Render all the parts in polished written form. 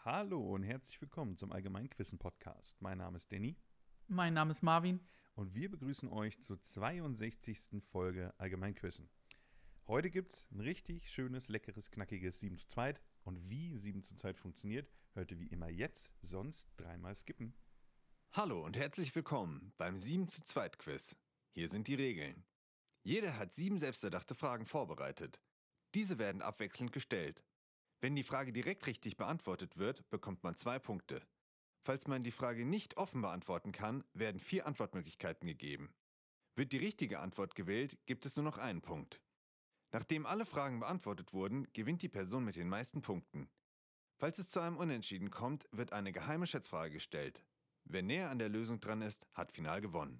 Hallo und herzlich willkommen zum Allgemeinquissen-Podcast. Mein Name ist Danny Mein Name ist Marvin. und wir begrüßen euch zur 62. Folge Allgemeinquissen. Heute gibt es ein richtig schönes, leckeres, knackiges 7 zu 2. Und wie 7 zu 2 funktioniert, hört ihr wie immer jetzt, sonst dreimal skippen. Hallo und herzlich willkommen beim 7 zu 2 Quiz. Hier sind die Regeln. Jeder hat 7 selbsterdachte Fragen vorbereitet. Diese werden abwechselnd gestellt. Wenn die Frage direkt richtig beantwortet wird, bekommt man 2 Punkte. Falls man die Frage nicht offen beantworten kann, werden 4 Antwortmöglichkeiten gegeben. Wird die richtige Antwort gewählt, gibt es nur noch einen Punkt. Nachdem alle Fragen beantwortet wurden, gewinnt die Person mit den meisten Punkten. Falls es zu einem Unentschieden kommt, wird eine geheime Schätzfrage gestellt. Wer näher an der Lösung dran ist, hat final gewonnen.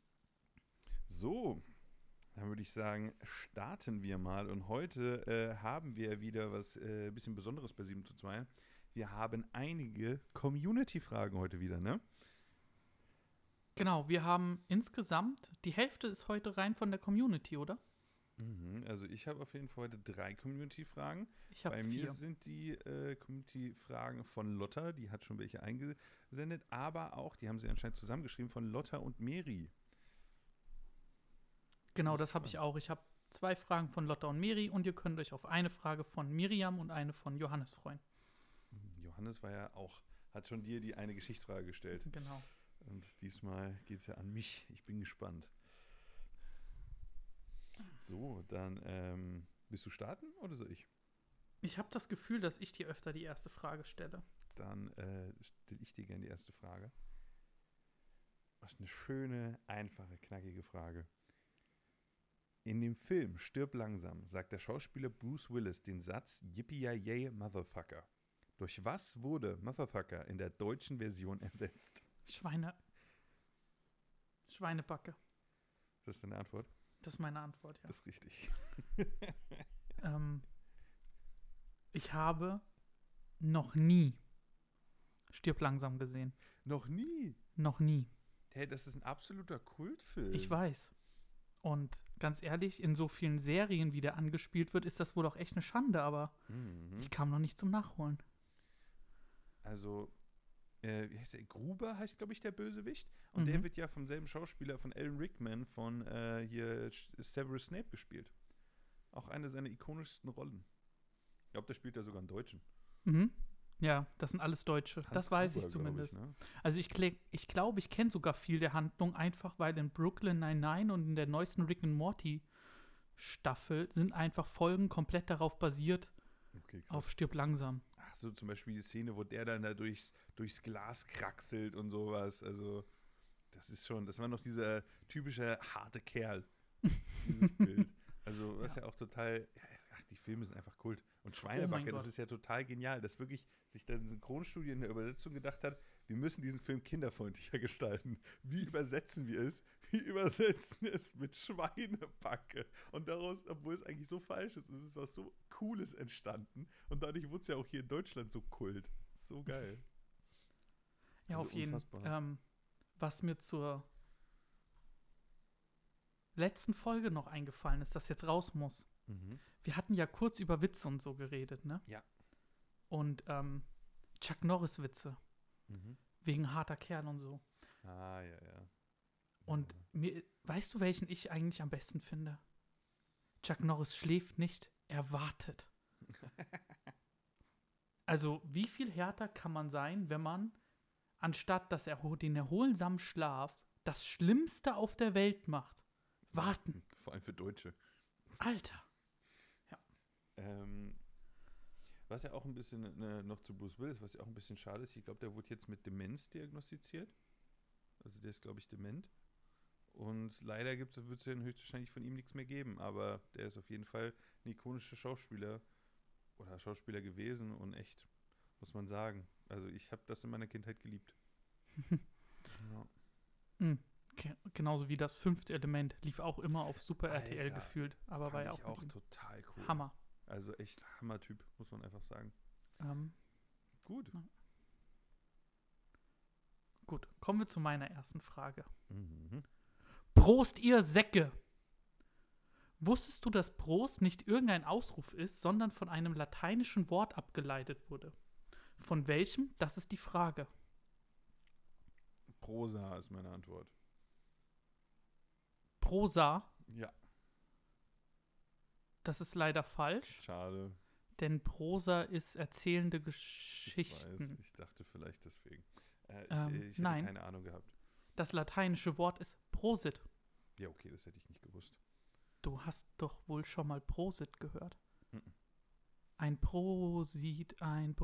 So, dann würde ich sagen, starten wir mal. Und heute haben wir wieder was ein bisschen Besonderes bei 7 zu 2. Wir haben einige Community-Fragen heute wieder, ne? Genau, wir haben insgesamt, die Hälfte ist heute rein von der Community, oder? Also ich habe auf jeden Fall heute 3 Community-Fragen. Ich habe Bei mir 4. sind die Community-Fragen von Lotta, die hat schon welche eingesendet, aber auch, die haben sie anscheinend zusammengeschrieben, von Lotta und Meri. Genau, das habe ich auch. Ich habe 2 Fragen von Lotta und Meri und ihr könnt euch auf eine Frage von Miriam und eine von Johannes freuen. Johannes war ja auch, hat schon dir die eine Geschichtsfrage gestellt. Genau. Und diesmal geht es ja an mich. Ich bin gespannt. So, dann willst du starten oder soll ich? Ich habe das Gefühl, dass ich dir öfter die erste Frage stelle. Dann stelle ich dir gerne die erste Frage. Das ist eine schöne, einfache, knackige Frage. In dem Film Stirb langsam sagt der Schauspieler Bruce Willis den Satz Yippee-yay, Motherfucker. Durch was wurde Motherfucker in der deutschen Version ersetzt? Schweinebacke. Das ist deine Antwort? Das ist meine Antwort, ja. Das ist richtig. Ich habe noch nie Stirb langsam gesehen. Noch nie? Noch nie. Hey, das ist ein absoluter Kultfilm. Ich weiß. Und ganz ehrlich, in so vielen Serien, wie der angespielt wird, ist das wohl auch echt eine Schande, aber ich kam noch nicht zum Nachholen. Also, wie heißt der? Gruber heißt, glaube ich, der Bösewicht. Und der wird ja vom selben Schauspieler von Alan Rickman von hier Severus Snape gespielt. Auch eine seiner ikonischsten Rollen. Ich glaube, der spielt ja sogar einen Deutschen. Mhm. Ja, das sind alles Deutsche. Hans Das weiß Gruber, ich zumindest. glaub ich, ne? Also ich glaube, ich kenne sogar viel der Handlung, einfach weil in Brooklyn Nine-Nine und in der neuesten Rick and Morty Staffel sind einfach Folgen komplett darauf basiert, Okay, krass. auf Stirb langsam. Ach so, zum Beispiel die Szene, wo der dann da durchs Glas kraxelt und sowas. Also, das war noch dieser typische harte Kerl, dieses Bild. Also, was ja auch total, ach, die Filme sind einfach Kult. Und Schweinebacke, das Gott. ist ja total genial, dass wirklich sich dann ein Synchronstudio in der Übersetzung gedacht hat, wir müssen diesen Film kinderfreundlicher gestalten. Wie übersetzen wir es? Wir übersetzen es mit Schweinebacke. Und daraus, obwohl es eigentlich so falsch ist, ist es was so Cooles entstanden. Und dadurch wurde es ja auch hier in Deutschland so Kult. So geil. Ja, Also auf jeden unfassbar. Fall. Was mir zur letzten Folge noch eingefallen ist, das jetzt raus muss. Wir hatten ja kurz über Witze und so geredet, ne? Ja. Und Chuck Norris Witze. Wegen harter Kerl und so. Ah, ja. Und weißt du, welchen ich eigentlich am besten finde? Chuck Norris schläft nicht, er wartet. Also, wie viel härter kann man sein, wenn man, anstatt den erholsamen Schlaf, das Schlimmste auf der Welt macht? Warten. Vor allem für Deutsche. Alter. Was ja auch ein bisschen noch zu Bruce Willis, was ja auch ein bisschen schade ist, ich glaube, der wurde jetzt mit Demenz diagnostiziert. Also der ist, glaube ich, dement. Und leider wird es ja höchstwahrscheinlich von ihm nichts mehr geben, aber der ist auf jeden Fall ein ikonischer Schauspieler gewesen und echt, muss man sagen. Also ich habe das in meiner Kindheit geliebt. Ja. Genauso wie das 5. Element lief auch immer auf Super RTL Alter, gefühlt, aber war ja Fand ich auch auch total cool. Hammer. Also echt Hammertyp, muss man einfach sagen. Gut. Ja. Gut, kommen wir zu meiner ersten Frage. Prost, ihr Säcke! Wusstest du, dass Prost nicht irgendein Ausruf ist, sondern von einem lateinischen Wort abgeleitet wurde? Von welchem? Das ist die Frage. Prosa ist meine Antwort. Prosa, Ja, das ist leider falsch, schade. denn Prosa ist erzählende Ich Geschichten. weiß, ich dachte vielleicht deswegen. Ich hätte nein. keine Ahnung gehabt. Das lateinische Wort ist Prosit. Ja, okay, das hätte ich nicht gewusst. Du hast doch wohl schon mal Prosit gehört. Mhm. Ein Prosit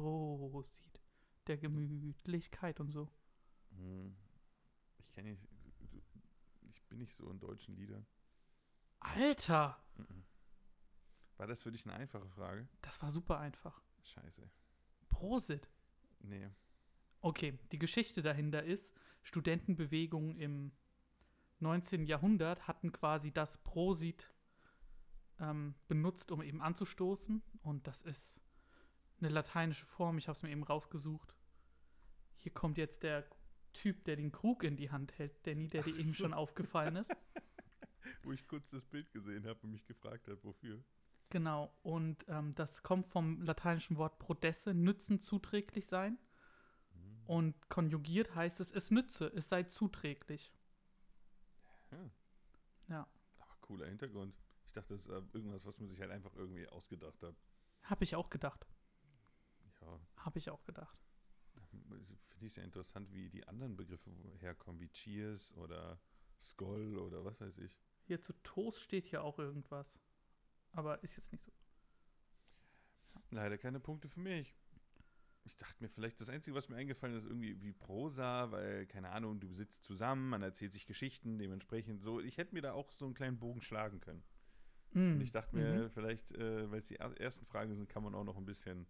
der Gemütlichkeit und so. Ich kenne nicht, ich bin nicht so in deutschen Liedern. Alter, Mhm. War das für dich eine einfache Frage? das war super einfach. Scheiße. Prosit. Nee. Okay, die Geschichte dahinter ist, Studentenbewegungen im 19. Jahrhundert hatten quasi das Prosit benutzt, um eben anzustoßen. Und das ist eine lateinische Form. Ich habe es mir eben rausgesucht. Hier kommt jetzt der Typ, der den Krug in die Hand hält, Danny, der dir eben schon aufgefallen ist. Wo ich kurz das Bild gesehen habe und mich gefragt habe, wofür. Genau, und das kommt vom lateinischen Wort prodesse, nützen, zuträglich sein. Und konjugiert heißt es nütze, es sei zuträglich. Ja. Ja, Aber cooler Hintergrund. Ich dachte, das ist irgendwas, was man sich halt einfach irgendwie ausgedacht hat. habe ich auch gedacht. Ja, Habe ich auch gedacht. finde ich sehr interessant, wie die anderen Begriffe herkommen, wie Cheers oder Skoll oder was weiß ich. Hier zu Toast steht hier auch irgendwas. Aber ist jetzt nicht so. Leider keine Punkte für mich. Ich dachte mir vielleicht, das Einzige, was mir eingefallen ist, irgendwie wie Prosa, weil, keine Ahnung, du sitzt zusammen, man erzählt sich Geschichten, dementsprechend so. Ich hätte mir da auch so einen kleinen Bogen schlagen können. Und ich dachte mir, vielleicht, weil es die ersten Fragen sind, kann man auch noch ein bisschen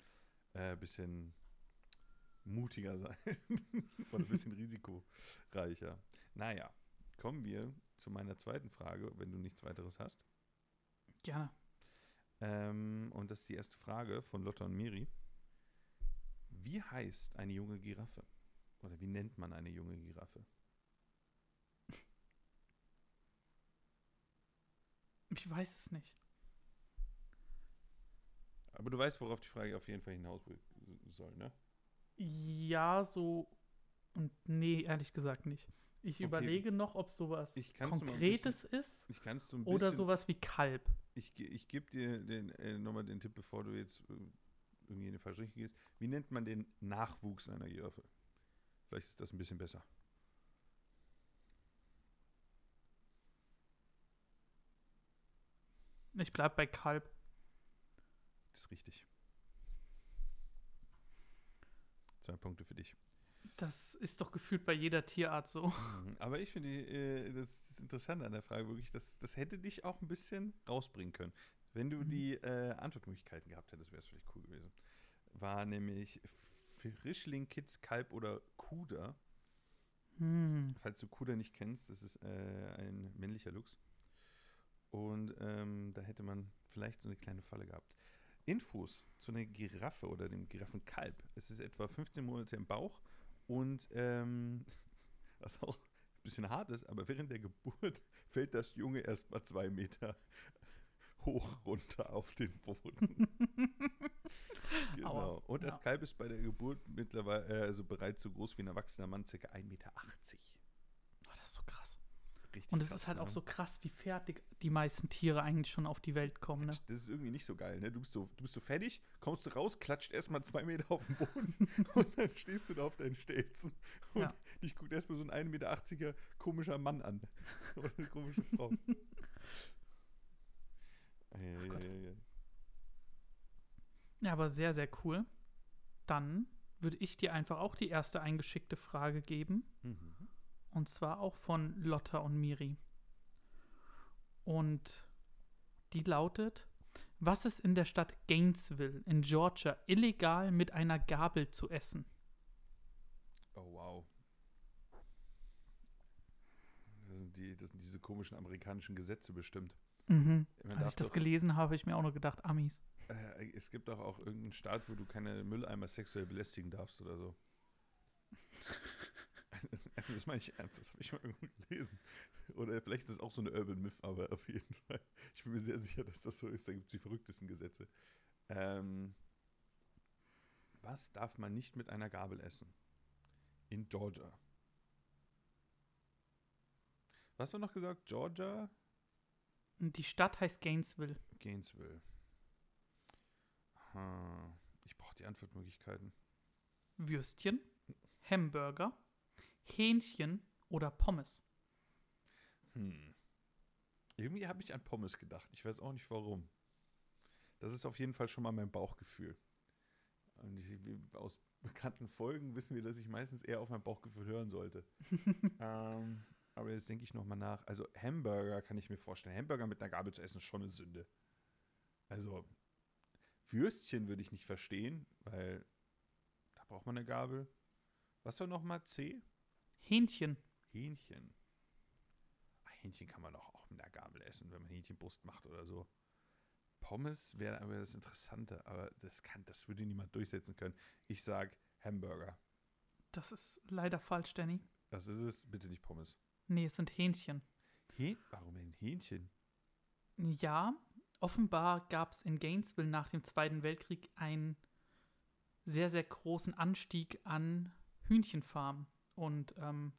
mutiger sein. Oder ein bisschen risikoreicher. Naja, kommen wir zu meiner zweiten Frage, wenn du nichts weiteres hast. Gerne. Und das ist die erste Frage von Lotta und Miri. Wie heißt eine junge Giraffe? Oder wie nennt man eine junge Giraffe? Ich weiß es nicht. Aber du weißt, worauf die Frage auf jeden Fall hinaus soll, ne? Ja, so und nee, ehrlich gesagt nicht. Ich Okay. überlege noch, ob sowas Ich kann's noch mal ein Konkretes ist Ich kann es so ein oder bisschen. sowas wie Kalb. Ich gebe dir nochmal den Tipp, bevor du jetzt irgendwie in die falsche Richtung gehst. Wie nennt man den Nachwuchs einer Giraffe? Vielleicht ist das ein bisschen besser. Ich bleib bei Kalb. Das ist richtig. 2 Punkte für dich. Das ist doch gefühlt bei jeder Tierart so. Aber ich finde, das Interessante an der Frage wirklich, das hätte dich auch ein bisschen rausbringen können. Wenn du die Antwortmöglichkeiten gehabt hättest, wäre es vielleicht cool gewesen. War nämlich Frischling, Kitz, Kalb oder Kuder. Falls du Kuder nicht kennst, das ist ein männlicher Luchs. Und da hätte man vielleicht so eine kleine Falle gehabt. Infos zu einer Giraffe oder dem Giraffenkalb. Es ist etwa 15 Monate im Bauch und was auch ein bisschen hart ist, aber während der Geburt fällt das Junge erst mal 2 Meter hoch runter auf den Boden. Genau. Aua. Und das Ja. Kalb ist bei der Geburt mittlerweile also bereits so groß wie ein erwachsener Mann, ca. 1,80 Meter. Oh, das ist so krass. Richtig Und es krass, ist halt ne? auch so krass, wie fertig die meisten Tiere eigentlich schon auf die Welt kommen. Ne? Das ist irgendwie nicht so geil, ne? Du bist so fertig, kommst du raus, klatscht erstmal 2 Meter auf den Boden und dann stehst du da auf deinen Stelzen. Und Ja. dich guckt erstmal so ein 1,80 Meter komischer Mann an. Oder eine komische Frau. Gott. Ja. Ja, aber sehr, sehr cool. Dann würde ich dir einfach auch die erste eingeschickte Frage geben. Mhm. Und zwar auch von Lotta und Miri. Und die lautet: Was ist in der Stadt Gainesville in Georgia illegal mit einer Gabel zu essen? Oh, wow. Das sind diese komischen amerikanischen Gesetze bestimmt. Man Als darf ich das doch- gelesen habe, habe ich mir auch nur gedacht, Amis. Es gibt doch auch irgendeinen Staat, wo du keine Mülleimer sexuell belästigen darfst oder so. Also das meine ich ernst, das habe ich mal irgendwo gelesen. Oder vielleicht ist es auch so eine Urban Myth, aber auf jeden Fall. Ich bin mir sehr sicher, dass das so ist. Da gibt es die verrücktesten Gesetze. Was darf man nicht mit einer Gabel essen? In Georgia. Was hast du noch gesagt? Georgia? Und die Stadt heißt Gainesville. Gainesville. Ich brauche die Antwortmöglichkeiten. Würstchen, Hamburger, Hähnchen oder Pommes? Irgendwie habe ich an Pommes gedacht. Ich weiß auch nicht warum. Das ist auf jeden Fall schon mal mein Bauchgefühl. Und aus bekannten Folgen wissen wir, dass ich meistens eher auf mein Bauchgefühl hören sollte. Aber jetzt denke ich nochmal nach. Also Hamburger kann ich mir vorstellen. Hamburger mit einer Gabel zu essen ist schon eine Sünde. Also Würstchen würde ich nicht verstehen, weil da braucht man eine Gabel. Was war nochmal C? Hähnchen. Hähnchen. Hähnchen kann man doch auch mit einer Gabel essen, wenn man Hähnchenbrust macht oder so. Pommes wäre aber das Interessante, aber das würde niemand durchsetzen können. Ich sag Hamburger. Das ist leider falsch, Danny. Was ist es? Bitte nicht Pommes. Nee, es sind Hähnchen. Warum ein Hähnchen? Ja, offenbar gab es in Gainesville nach dem Zweiten Weltkrieg einen sehr, sehr großen Anstieg an Hühnchenfarmen. Und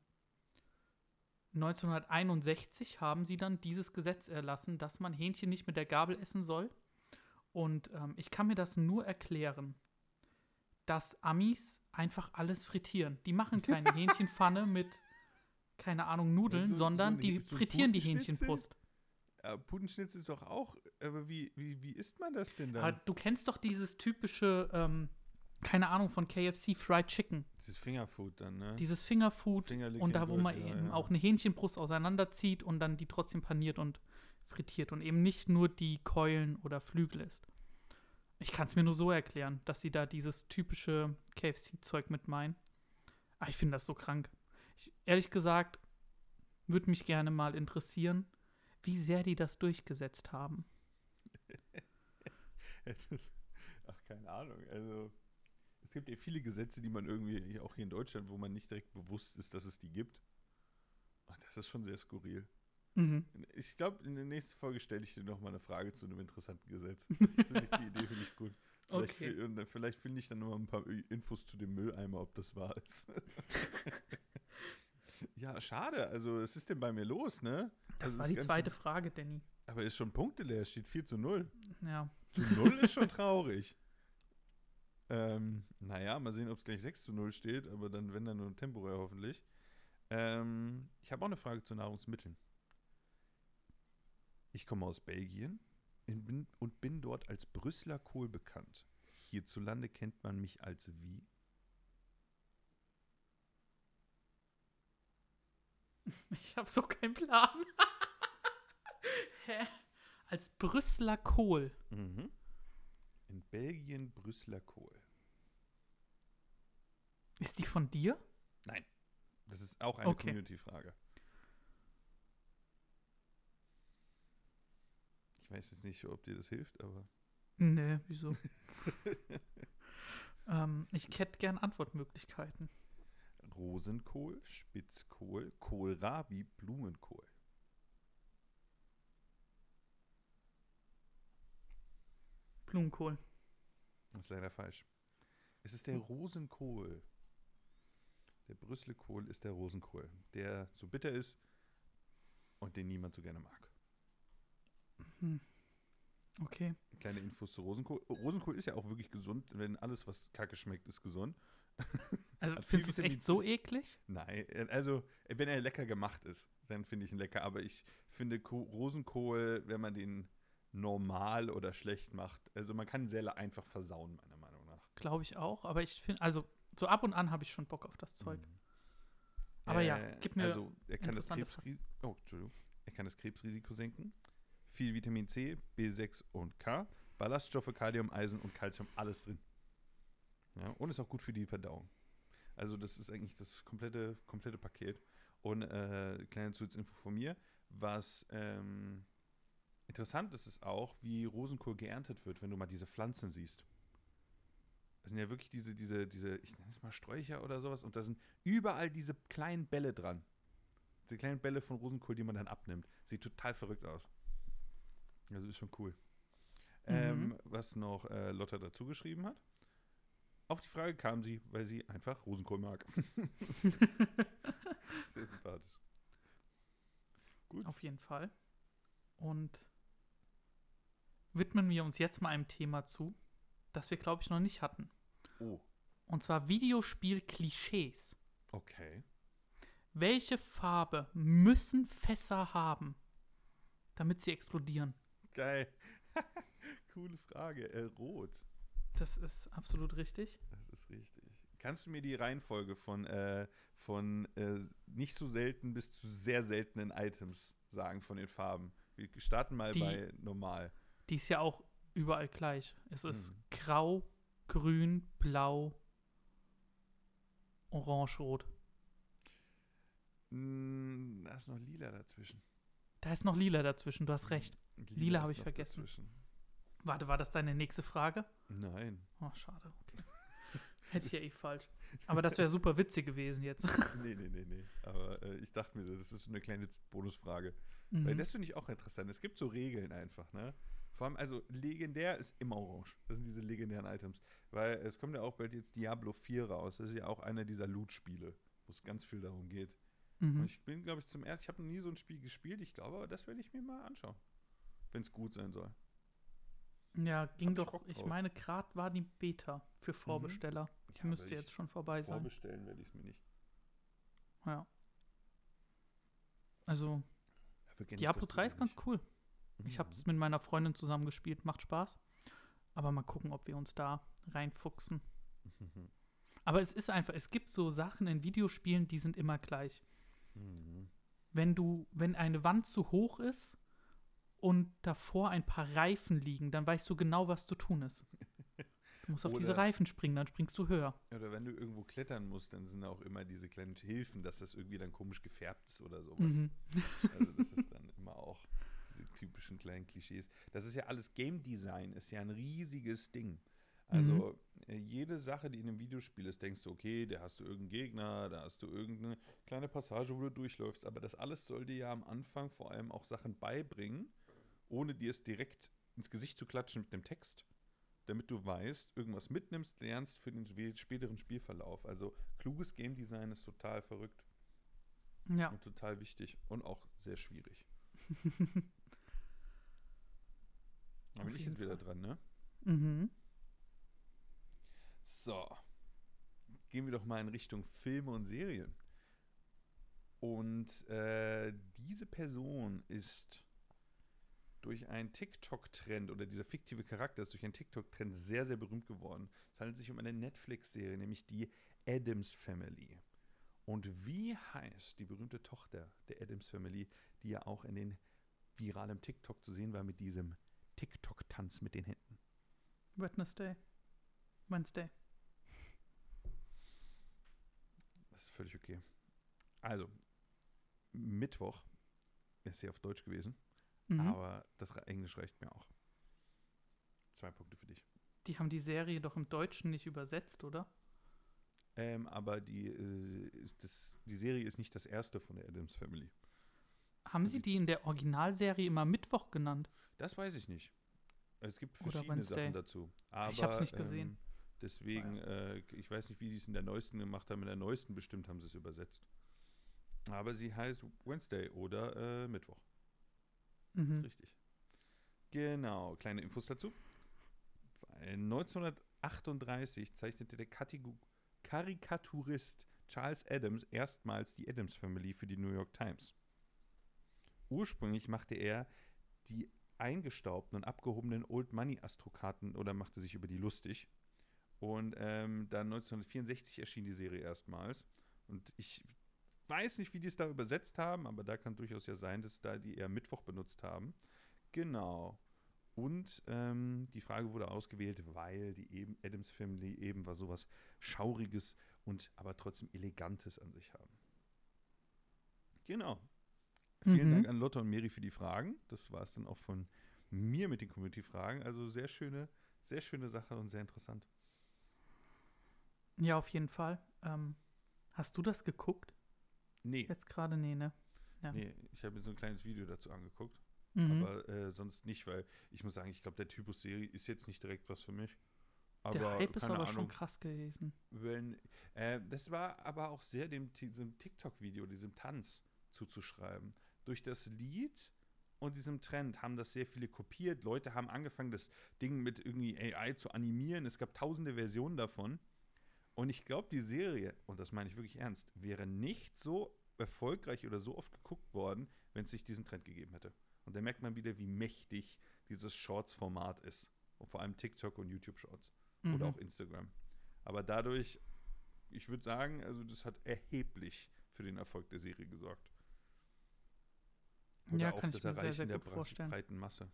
1961 haben sie dann dieses Gesetz erlassen, dass man Hähnchen nicht mit der Gabel essen soll. Und ich kann mir das nur erklären, dass Amis einfach alles frittieren. Die machen keine Hähnchenpfanne mit, keine Ahnung, Nudeln, sondern die frittieren die Hähnchenbrust. Putenschnitzel ist doch auch, aber wie isst man das denn dann? Aber du kennst doch dieses typische, keine Ahnung, von KFC Fried Chicken. Dieses Fingerfood dann, ne? Dieses Fingerfood und da, wo man eben auch eine Hähnchenbrust auseinanderzieht und dann die trotzdem paniert und frittiert und eben nicht nur die Keulen oder Flügel isst. Ich kann es mir nur so erklären, dass sie da dieses typische KFC-Zeug mit meinen. Aber ich finde das so krank. Ehrlich gesagt, würde mich gerne mal interessieren, wie sehr die das durchgesetzt haben. Ach, keine Ahnung. Also, es gibt ja viele Gesetze, die man irgendwie, auch hier in Deutschland, wo man nicht direkt bewusst ist, dass es die gibt. Ach, das ist schon sehr skurril. Mhm. Ich glaube, in der nächsten Folge stelle ich dir noch mal eine Frage zu einem interessanten Gesetz. Das finde ich, die Idee finde ich gut. Vielleicht finde ich dann noch mal ein paar Infos zu dem Mülleimer, ob das wahr ist. Ja, schade. Also, was ist denn bei mir los, ne? Das also, war die zweite Frage, Danny. Aber ist schon punkteleer, steht 4:0. Ja. Zu 0 ist schon traurig. Naja, mal sehen, ob es gleich 6:0 steht, aber dann, wenn dann nur temporär hoffentlich. Ich habe auch eine Frage zu Nahrungsmitteln. Ich komme aus Belgien und bin dort als Brüsseler Kohl bekannt. Hierzulande kennt man mich als wie? Ich habe so keinen Plan. Hä? Als Brüsseler Kohl. Mhm. In Belgien Brüsseler Kohl. Ist die von dir? Nein. Das ist auch eine Community-Frage. Ich weiß jetzt nicht, ob dir das hilft, aber. Nee, wieso? Ich hätte gern Antwortmöglichkeiten. Rosenkohl, Spitzkohl, Kohlrabi, Blumenkohl. Blumenkohl. Das ist leider falsch. Es ist der Rosenkohl. Der Brüsselkohl ist der Rosenkohl, der so bitter ist und den niemand so gerne mag. Okay. Kleine Infos zu Rosenkohl. Rosenkohl ist ja auch wirklich gesund, wenn alles, was kacke schmeckt, ist gesund. Also findest du es echt so eklig? Nein, also wenn er lecker gemacht ist, dann finde ich ihn lecker. Aber ich finde Rosenkohl, wenn man den normal oder schlecht macht, also man kann ihn sehr einfach versauen, meiner Meinung nach. Glaube ich auch, aber ich finde, also so ab und an habe ich schon Bock auf das Zeug. Aber ja, gib mir also er kann das Krebsrisiko senken. Viel Vitamin C, B6 und K, Ballaststoffe, Kalium, Eisen und Calcium, alles drin. Ja, und ist auch gut für die Verdauung. Also das ist eigentlich das komplette Paket. Und kleine Zusatzinfo von mir, was interessant ist auch, wie Rosenkohl geerntet wird, wenn du mal diese Pflanzen siehst. Das sind ja wirklich diese, ich nenne es mal Sträucher oder sowas, und da sind überall diese kleinen Bälle dran. Diese kleinen Bälle von Rosenkohl, die man dann abnimmt. Sieht total verrückt aus. Also ist schon cool. Was noch Lotta dazu geschrieben hat. Auf die Frage kam sie, weil sie einfach Rosenkohl mag. Sehr sympathisch. Gut. Auf jeden Fall. Und widmen wir uns jetzt mal einem Thema zu, das wir, glaube ich, noch nicht hatten. Oh, Und zwar Videospiel-Klischees. okay. Welche Farbe müssen Fässer haben, damit sie explodieren? Geil. Coole Frage. Rot. Das ist absolut richtig. Das ist richtig. Kannst du mir die Reihenfolge von nicht so selten bis zu sehr seltenen Items sagen von den Farben? Wir starten mal bei normal. Die ist ja auch überall gleich. Es ist Mhm. grau, grün, blau, orange, rot. Da ist noch lila dazwischen. Da ist noch lila dazwischen, du hast recht. Lila ist habe ich noch vergessen. dazwischen. Warte, war das deine nächste Frage? Nein. Oh, schade, okay. Hätte ich ja eh falsch. Aber das wäre super witzig gewesen jetzt. Nee. Aber ich dachte mir, das ist so eine kleine Bonusfrage. Weil Mhm. das finde ich auch interessant. Es gibt so Regeln einfach, ne? Vor allem, also legendär ist immer orange. Das sind diese legendären Items. Weil es kommt ja auch bald jetzt Diablo 4 raus. Das ist ja auch einer dieser Loot-Spiele, wo es ganz viel darum geht. Und Mhm. ich bin, glaube ich, ich habe noch nie so ein Spiel gespielt. Ich glaube, aber das werde ich mir mal anschauen. Wenn es gut sein soll. Ja, ging Hab ich doch, Bock ich drauf. meine, gerade war die Beta für Vorbesteller. Die Ja, müsste aber jetzt schon vorbei sein. Vorbestellen werde ich es mir nicht. Ja. Also, Dafür kenn ich Diablo das 3 ist Spiel ganz nicht. cool. Ich habe es mit meiner Freundin zusammen gespielt, macht Spaß. Aber mal gucken, ob wir uns da reinfuchsen. Mhm. Aber es ist einfach, es gibt so Sachen in Videospielen, die sind immer gleich. Mhm. Wenn eine Wand zu hoch ist und davor ein paar Reifen liegen, dann weißt du genau, was zu tun ist. Du musst auf diese Oder- Reifen springen, dann springst du höher. Oder wenn du irgendwo klettern musst, dann sind auch immer diese kleinen Hilfen, dass das irgendwie dann komisch gefärbt ist oder sowas. Mhm. Also das ist dann immer auch diese typischen kleinen Klischees. Das ist ja alles Game Design, ist ja ein riesiges Ding. Also jede Sache, die in einem Videospiel ist, denkst du, okay, da hast du irgendeinen Gegner, da hast du irgendeine kleine Passage, wo du durchläufst. Aber das alles soll dir ja am Anfang vor allem auch Sachen beibringen, ohne dir es direkt ins Gesicht zu klatschen mit dem Text, damit du weißt, irgendwas mitnimmst, lernst für den späteren Spielverlauf. Also kluges Game Design ist total verrückt Ja. und total wichtig und auch sehr schwierig. Da bin Auf ich jeden jetzt wieder Fall. dran, ne? Mhm. So, gehen wir doch mal in Richtung Filme und Serien. Und diese Person ist durch einen TikTok-Trend oder dieser fiktive Charakter ist durch einen TikTok-Trend sehr, sehr berühmt geworden. Es handelt sich um eine Netflix-Serie, nämlich die Addams Family. Und wie heißt die berühmte Tochter der Addams Family, die ja auch in den viralen TikTok zu sehen war mit diesem TikTok-Tanz mit den Händen? Wednesday. Das ist völlig okay. Also, Mittwoch ist sie auf Deutsch gewesen, Mhm. aber das Englisch reicht mir auch. 2 Punkte für dich. Die haben die Serie doch im Deutschen nicht übersetzt, oder? Aber die Serie ist nicht das erste von der Addams Family. Haben sie die in der Originalserie immer Mittwoch genannt? Das weiß ich nicht. Es gibt Oder verschiedene Wednesday. Sachen dazu. Aber, Ich hab's nicht gesehen. Deswegen, ich weiß nicht, wie die es in der neuesten gemacht haben. In der neuesten bestimmt haben sie es übersetzt. Aber sie heißt Wednesday oder Mittwoch. Das ist Mhm. richtig. Genau, kleine Infos dazu. 1938 zeichnete der Karikaturist Charles Addams erstmals die Addams Family für die New York Times. Ursprünglich machte er die eingestaubten und abgehobenen Old Money Astrokarten oder machte sich über die lustig. Und dann 1964 erschien die Serie erstmals. Und ich weiß nicht, wie die es da übersetzt haben, aber da kann durchaus ja sein, dass da die eher Mittwoch benutzt haben. Genau. Und die Frage wurde ausgewählt, weil die Addams Family eben was sowas Schauriges und aber trotzdem Elegantes an sich haben. Genau. Vielen Mhm. Dank an Lotte und Mary für die Fragen. Das war es dann auch von mir mit den Community-Fragen. Also sehr schöne Sache und sehr interessant. Ja, auf jeden Fall. Hast du das geguckt? Nee, Jetzt gerade? Nee, ne? Ja. nee, ich habe mir so ein kleines Video dazu angeguckt. Mhm. Aber sonst nicht, weil ich muss sagen, ich glaube, der Typus Serie ist jetzt nicht direkt was für mich. Aber Der Hype ist keine aber schon Ahnung, krass gewesen. das war aber auch sehr diesem TikTok-Video, diesem Tanz zuzuschreiben. Durch das Lied und diesem Trend haben das sehr viele kopiert. Leute haben angefangen, das Ding mit irgendwie AI zu animieren. Es gab tausende Versionen davon. Und ich glaube, die Serie, und das meine ich wirklich ernst, wäre nicht so erfolgreich oder so oft geguckt worden, wenn es nicht diesen Trend gegeben hätte. Und da merkt man wieder, wie mächtig dieses Shorts-Format ist. Und vor allem TikTok und YouTube-Shorts. Oder auch Instagram. Aber dadurch, ich würde sagen, also das hat erheblich für den Erfolg der Serie gesorgt. Oder Ja, auch kann das ich mir sehr, Erreichen sehr der gut vorstellen. breiten Masse.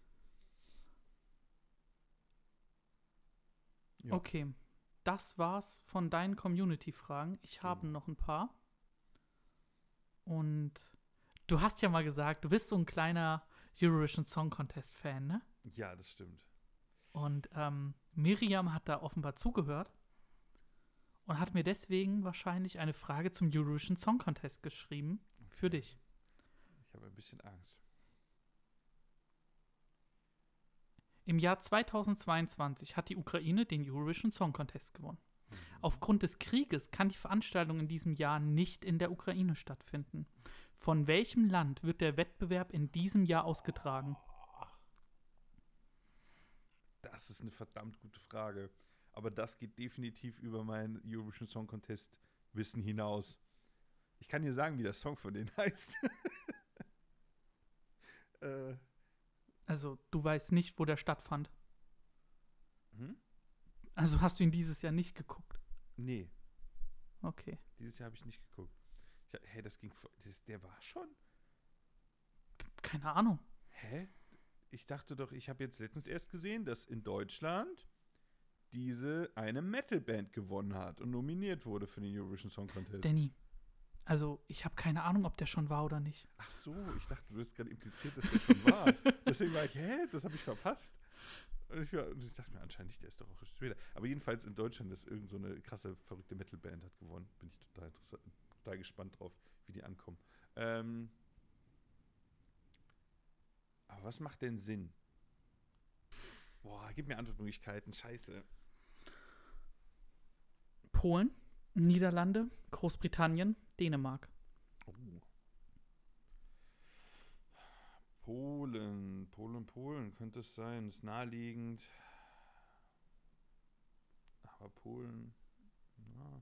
Ja. Okay, das war's von deinen Community-Fragen. Ich habe Genau. noch ein paar. Und du hast ja mal gesagt, du bist so ein kleiner Eurovision Song Contest-Fan, ne? Ja, das stimmt. Und Miriam hat da offenbar zugehört und hat mir deswegen wahrscheinlich eine Frage zum Eurovision Song Contest geschrieben für dich. Ich habe ein bisschen Angst. Im Jahr 2022 hat die Ukraine den Eurovision Song Contest gewonnen. Aufgrund des Krieges kann die Veranstaltung in diesem Jahr nicht in der Ukraine stattfinden. Von welchem Land wird der Wettbewerb in diesem Jahr ausgetragen? Das ist eine verdammt gute Frage. Aber das geht definitiv über mein Eurovision Song Contest Wissen hinaus. Ich kann dir sagen, wie der Song von denen heißt. Also, du weißt nicht, wo der stattfand. Hm? Also hast du ihn dieses Jahr nicht geguckt. Nee, Okay. dieses Jahr habe ich nicht geguckt. Hä, der war schon? Keine Ahnung. Hä? Ich dachte doch, ich habe jetzt letztens erst gesehen, dass in Deutschland diese eine Metalband gewonnen hat und nominiert wurde für den Eurovision Song Contest. Danny. Also, ich habe keine Ahnung, ob der schon war oder nicht. Ach so, ich dachte, du hättest gerade impliziert, dass der schon war. Deswegen war ich, das habe ich verpasst. Und ich dachte mir, anscheinend nicht, der ist doch auch später. Aber jedenfalls in Deutschland ist irgend so eine krasse, verrückte Metalband hat gewonnen. Bin ich total interessant, total gespannt drauf, wie die ankommen. Aber was macht denn Sinn? Boah, gib mir Antwortmöglichkeiten. Scheiße. Polen, Niederlande, Großbritannien, Dänemark. Oh. Polen könnte es sein. Ist naheliegend. Aber Polen. Ja.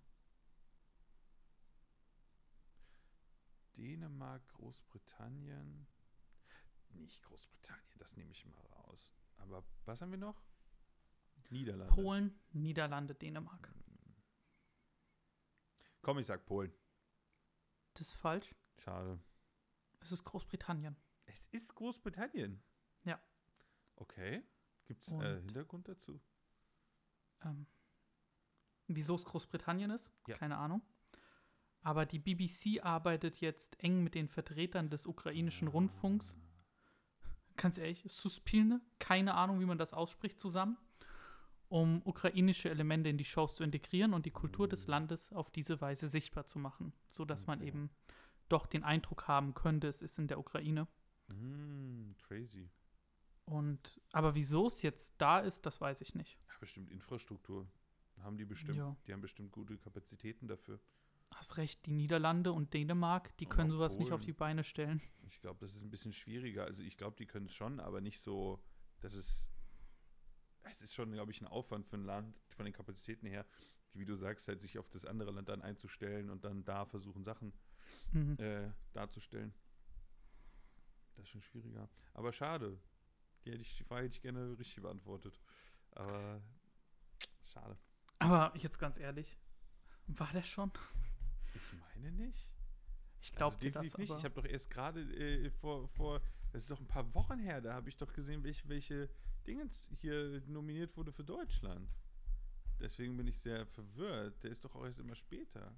Dänemark, Großbritannien. Nicht Großbritannien, das nehme ich mal raus. Aber was haben wir noch? Niederlande. Polen, Niederlande, Dänemark. Komm, ich sag Polen. Das ist falsch. Schade. Es ist Großbritannien. Es ist Großbritannien. Ja. Okay. Gibt es Und- Hintergrund dazu? Wieso es Großbritannien ist? Ja. Keine Ahnung. Aber die BBC arbeitet jetzt eng mit den Vertretern des ukrainischen Rundfunks. Ganz ehrlich, Suspilne, keine Ahnung, wie man das ausspricht, zusammen, um ukrainische Elemente in die Shows zu integrieren und die Kultur des Landes auf diese Weise sichtbar zu machen, sodass man Okay. eben doch den Eindruck haben könnte, es ist in der Ukraine. Crazy. Aber wieso es jetzt da ist, das weiß ich nicht. Ja, bestimmt Infrastruktur. Haben die bestimmt. Ja. Die haben bestimmt gute Kapazitäten dafür. Hast recht, die Niederlande und Dänemark, die Und können auch sowas nicht auf Polen. die Beine stellen. Ich glaube, das ist ein bisschen schwieriger. Also ich glaube, die können es schon, aber nicht so, dass es ist schon, glaube ich, ein Aufwand für ein Land von den Kapazitäten her, wie du sagst, halt sich auf das andere Land dann einzustellen und dann da versuchen, Sachen Mhm. darzustellen. Das ist schon schwieriger. Aber schade. Die Frage hätte ich gerne richtig beantwortet. Aber schade. Aber jetzt ganz ehrlich, war der schon? Ich meine nicht. Ich glaube Also dir das definitiv nicht. aber. Ich habe doch erst gerade das ist doch ein paar Wochen her, da habe ich doch gesehen, welche Dingens hier nominiert wurde für Deutschland. Deswegen bin ich sehr verwirrt. Der ist doch auch erst immer später.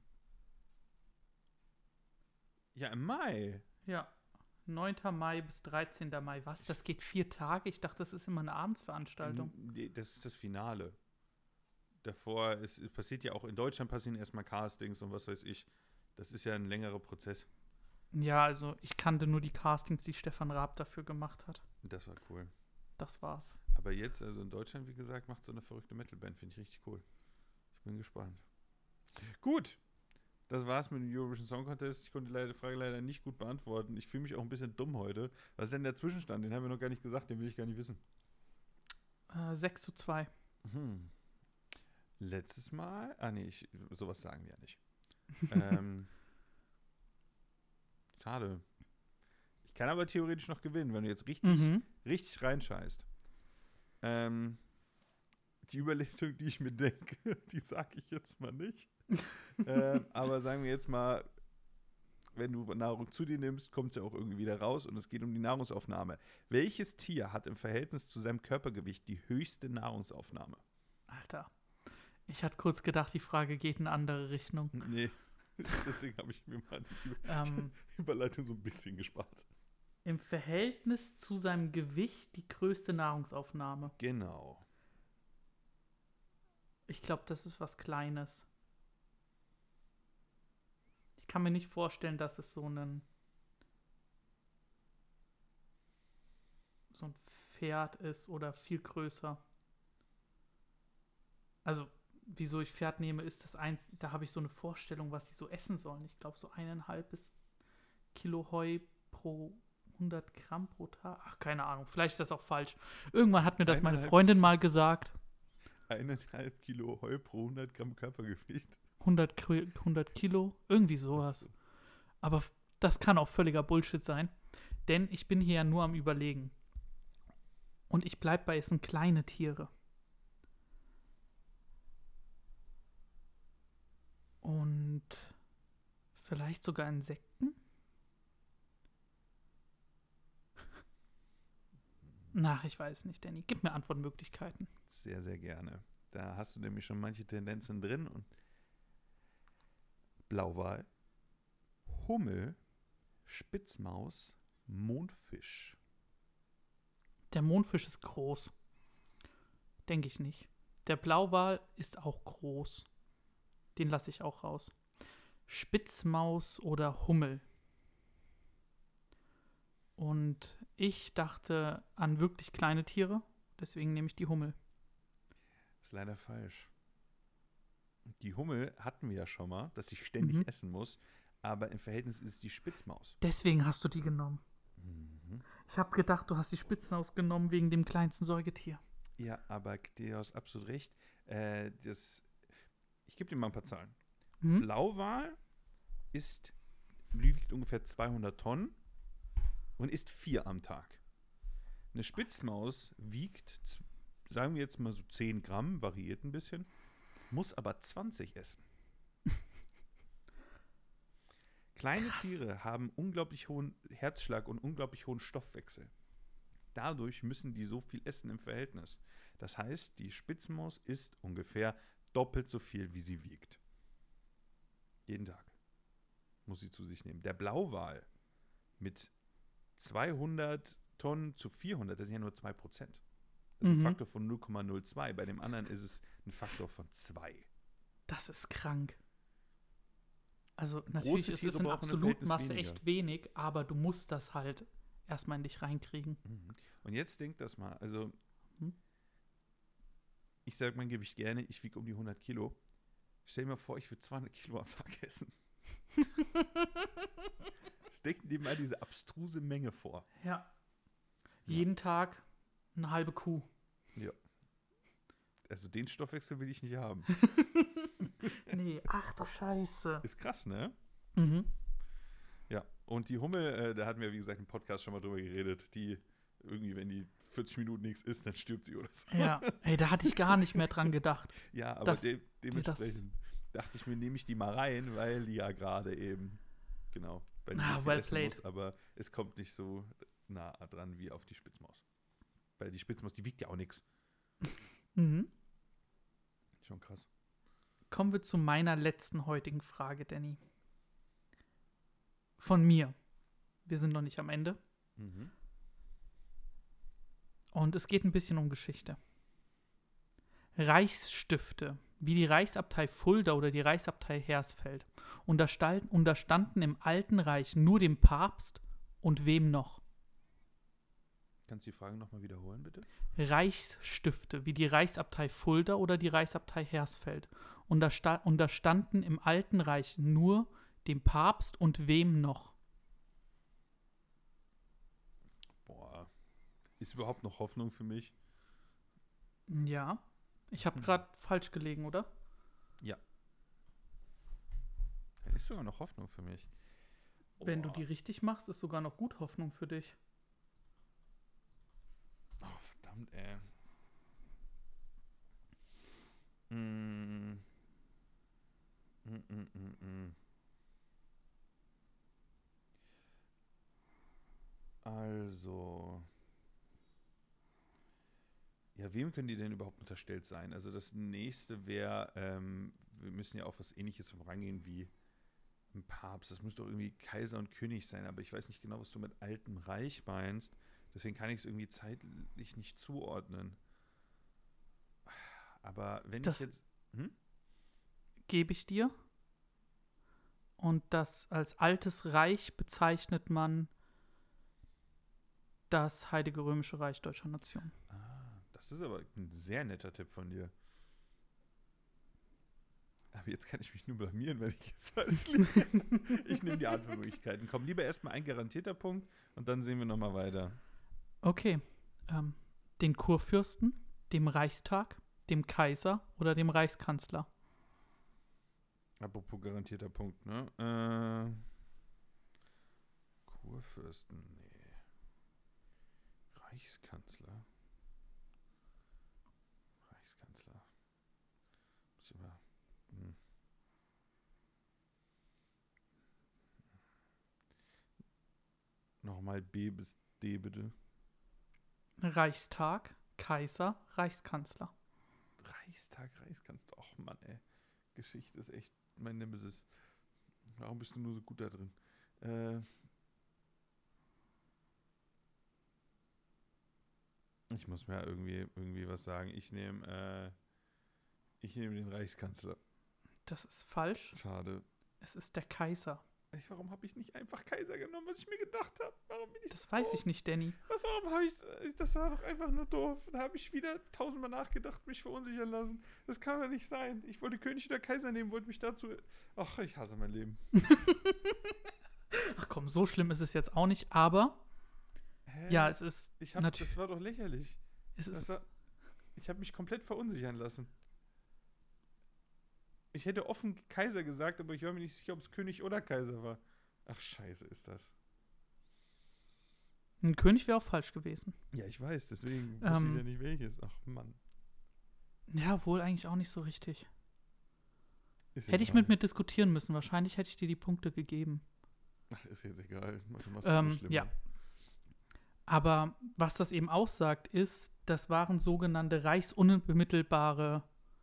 Ja, im Mai. Ja, 9. Mai bis 13. Mai. Was? Das geht 4 Tage? Ich dachte, das ist immer eine Abendsveranstaltung. Nee, das ist das Finale. Davor, es passiert ja auch, in Deutschland passieren erstmal Castings und was weiß ich. Das ist ja ein längerer Prozess. Ja, also ich kannte nur die Castings, die Stefan Raab dafür gemacht hat. Das war cool. Das war's. Aber jetzt, also in Deutschland, wie gesagt, macht so eine verrückte Metalband, finde ich richtig cool. Ich bin gespannt. Gut, das war's mit dem Eurovision Song Contest. Ich konnte die Frage leider nicht gut beantworten. Ich fühle mich auch ein bisschen dumm heute. Was ist denn der Zwischenstand? Den haben wir noch gar nicht gesagt, den will ich gar nicht wissen. 6:2. Letztes Mal, sowas sagen wir ja nicht. Schade. Ich kann aber theoretisch noch gewinnen, wenn du jetzt richtig reinscheißt. Die Überlegung, die ich mir denke, die sage ich jetzt mal nicht. Aber sagen wir jetzt mal, wenn du Nahrung zu dir nimmst, kommt es ja auch irgendwie wieder raus und es geht um die Nahrungsaufnahme. Welches Tier hat im Verhältnis zu seinem Körpergewicht die höchste Nahrungsaufnahme? Alter, ich hatte kurz gedacht, die Frage geht in eine andere Richtung. Nee, deswegen habe ich mir mal die Überleitung so ein bisschen gespart. Im Verhältnis zu seinem Gewicht die größte Nahrungsaufnahme. Genau. Ich glaube, das ist was Kleines. Ich kann mir nicht vorstellen, dass es so ein Pferd ist oder viel größer. Also, wieso ich Pferd nehme, ist das eins, da habe ich so eine Vorstellung, was sie so essen sollen. Ich glaube, so 1,5 Kilo Heu pro 100 Gramm pro Tag. Ach, keine Ahnung, vielleicht ist das auch falsch. Irgendwann hat mir das meine Freundin mal gesagt. 1,5 Kilo Heu pro 100 Gramm Körpergewicht. 100 Kilo, irgendwie sowas. Aber das kann auch völliger Bullshit sein, denn ich bin hier ja nur am Überlegen. Und ich bleibe bei, es sind kleine Tiere. Und vielleicht sogar Insekten? Ich weiß nicht, Danny. Gib mir Antwortmöglichkeiten. Sehr, sehr gerne. Da hast du nämlich schon manche Tendenzen drin. Und Blauwal, Hummel, Spitzmaus, Mondfisch. Der Mondfisch ist groß. Denke ich nicht. Der Blauwal ist auch groß. Den lasse ich auch raus. Spitzmaus oder Hummel. Und ich dachte an wirklich kleine Tiere. Deswegen nehme ich die Hummel. Das ist leider falsch. Die Hummel hatten wir ja schon mal, dass sie ständig essen muss. Aber im Verhältnis ist es die Spitzmaus. Deswegen hast du die genommen. Ich habe gedacht, du hast die Spitzmaus genommen wegen dem kleinsten Säugetier. Ja, aber du hast absolut recht. Ich gebe dir mal ein paar Zahlen. Blauwal wiegt ungefähr 200 Tonnen und isst 4 am Tag. Eine Spitzmaus wiegt, sagen wir jetzt mal so 10 Gramm, variiert ein bisschen, muss aber 20 essen. Kleine Tiere haben unglaublich hohen Herzschlag und unglaublich hohen Stoffwechsel. Dadurch müssen die so viel essen im Verhältnis. Das heißt, die Spitzmaus isst ungefähr doppelt so viel, wie sie wiegt. Jeden Tag muss sie zu sich nehmen. Der Blauwal mit 200 Tonnen zu 400, das sind ja nur 2%. Das ist ein Faktor von 0,02. Bei dem anderen ist es ein Faktor von 2. Das ist krank. Also natürlich ist es in Absolutmasse echt wenig, aber du musst das halt erstmal in dich reinkriegen. Und jetzt denk das mal, also ich sage mein Gewicht gerne, ich wiege um die 100 Kilo. Stell dir mal vor, ich würde 200 Kilo am Tag essen. Steck dir mal diese abstruse Menge vor. Ja. Jeden Tag eine halbe Kuh. Ja. Also den Stoffwechsel will ich nicht haben. Nee, ach du Scheiße. Ist krass, ne? Ja, und die Hummel, da hatten wir, wie gesagt, im Podcast schon mal drüber geredet, die irgendwie, wenn die 40 Minuten nichts isst, dann stirbt sie oder so. Ja, ey, da hatte ich gar nicht mehr dran gedacht. Ja, aber dementsprechend dachte ich mir, nehme ich die mal rein, weil die ja gerade eben, genau, bei dir well essen muss, aber es kommt nicht so nah dran wie auf die Spitzmaus. Weil die Spitzmaus, die wiegt ja auch nichts. Schon krass. Kommen wir zu meiner letzten heutigen Frage, Danny. Von mir. Wir sind noch nicht am Ende. Und es geht ein bisschen um Geschichte. Reichsstifte, wie die Reichsabtei Fulda oder die Reichsabtei Hersfeld, unterstanden im Alten Reich nur dem Papst und wem noch? Kannst du die Frage nochmal wiederholen, bitte? Reichsstifte, wie die Reichsabtei Fulda oder die Reichsabtei Hersfeld, unterstanden im Alten Reich nur dem Papst und wem noch? Boah. Ist überhaupt noch Hoffnung für mich? Ja. Ich habe gerade falsch gelegen, oder? Ja. Ist sogar noch Hoffnung für mich. Wenn du Boah. die richtig machst, ist sogar noch gut Hoffnung für dich. Oh, verdammt, ey. Mm. Also. Ja, wem können die denn überhaupt unterstellt sein? Also das nächste wäre, wir müssen ja auf was Ähnliches vorangehen wie ein Papst. Das müsste doch irgendwie Kaiser und König sein, aber ich weiß nicht genau, was du mit Altem Reich meinst. Deswegen kann ich es irgendwie zeitlich nicht zuordnen. Aber wenn Das- ich jetzt... Gebe ich dir. Und das als Altes Reich bezeichnet man das Heilige Römische Reich Deutscher Nation. Das ist aber ein sehr netter Tipp von dir. Aber jetzt kann ich mich nur blamieren, wenn ich jetzt falsch liege. Ich nehme die Antwortmöglichkeiten. Komm, lieber erstmal ein garantierter Punkt und dann sehen wir nochmal weiter. Okay. Den Kurfürsten, dem Reichstag, dem Kaiser oder dem Reichskanzler? Apropos garantierter Punkt, ne? Kurfürsten, nee. Reichskanzler. Muss ich mal... Nochmal B bis D, bitte. Reichstag, Kaiser, Reichskanzler. Reichskanzler. Och Mann, ey. Geschichte ist echt mein Nemesis. Warum bist du nur so gut da drin? Ich muss mir irgendwie was sagen. Ich nehme den Reichskanzler. Das ist falsch. Schade. Es ist der Kaiser. Warum habe ich nicht einfach Kaiser genommen, was ich mir gedacht habe? Warum bin ich Das so weiß doof? ich nicht, Danny. Warum habe ich... Das war doch einfach nur doof. Da habe ich wieder 1000-mal nachgedacht, mich verunsichern lassen. Das kann doch nicht sein. Ich wollte König oder Kaiser nehmen, wollte mich dazu... Ach, ich hasse mein Leben. Ach komm, so schlimm ist es jetzt auch nicht, aber Hä? ja, es ist Das war doch lächerlich. es ist Ich habe mich komplett verunsichern lassen. Ich hätte offen Kaiser gesagt, aber ich war mir nicht sicher, ob es König oder Kaiser war. Ach, scheiße ist das. ein König wäre auch falsch gewesen. Ja, ich weiß, deswegen wusste ich ja nicht welches. Ach, Mann. Ja, wohl eigentlich auch nicht so richtig. Ist Hätte ich egal. mit mir diskutieren müssen. Wahrscheinlich hätte ich dir die Punkte gegeben. Ach, ist jetzt egal. Du machst es immer schlimmer. Ja. Aber was das eben aussagt, ist, das waren sogenannte reichsunmittelbare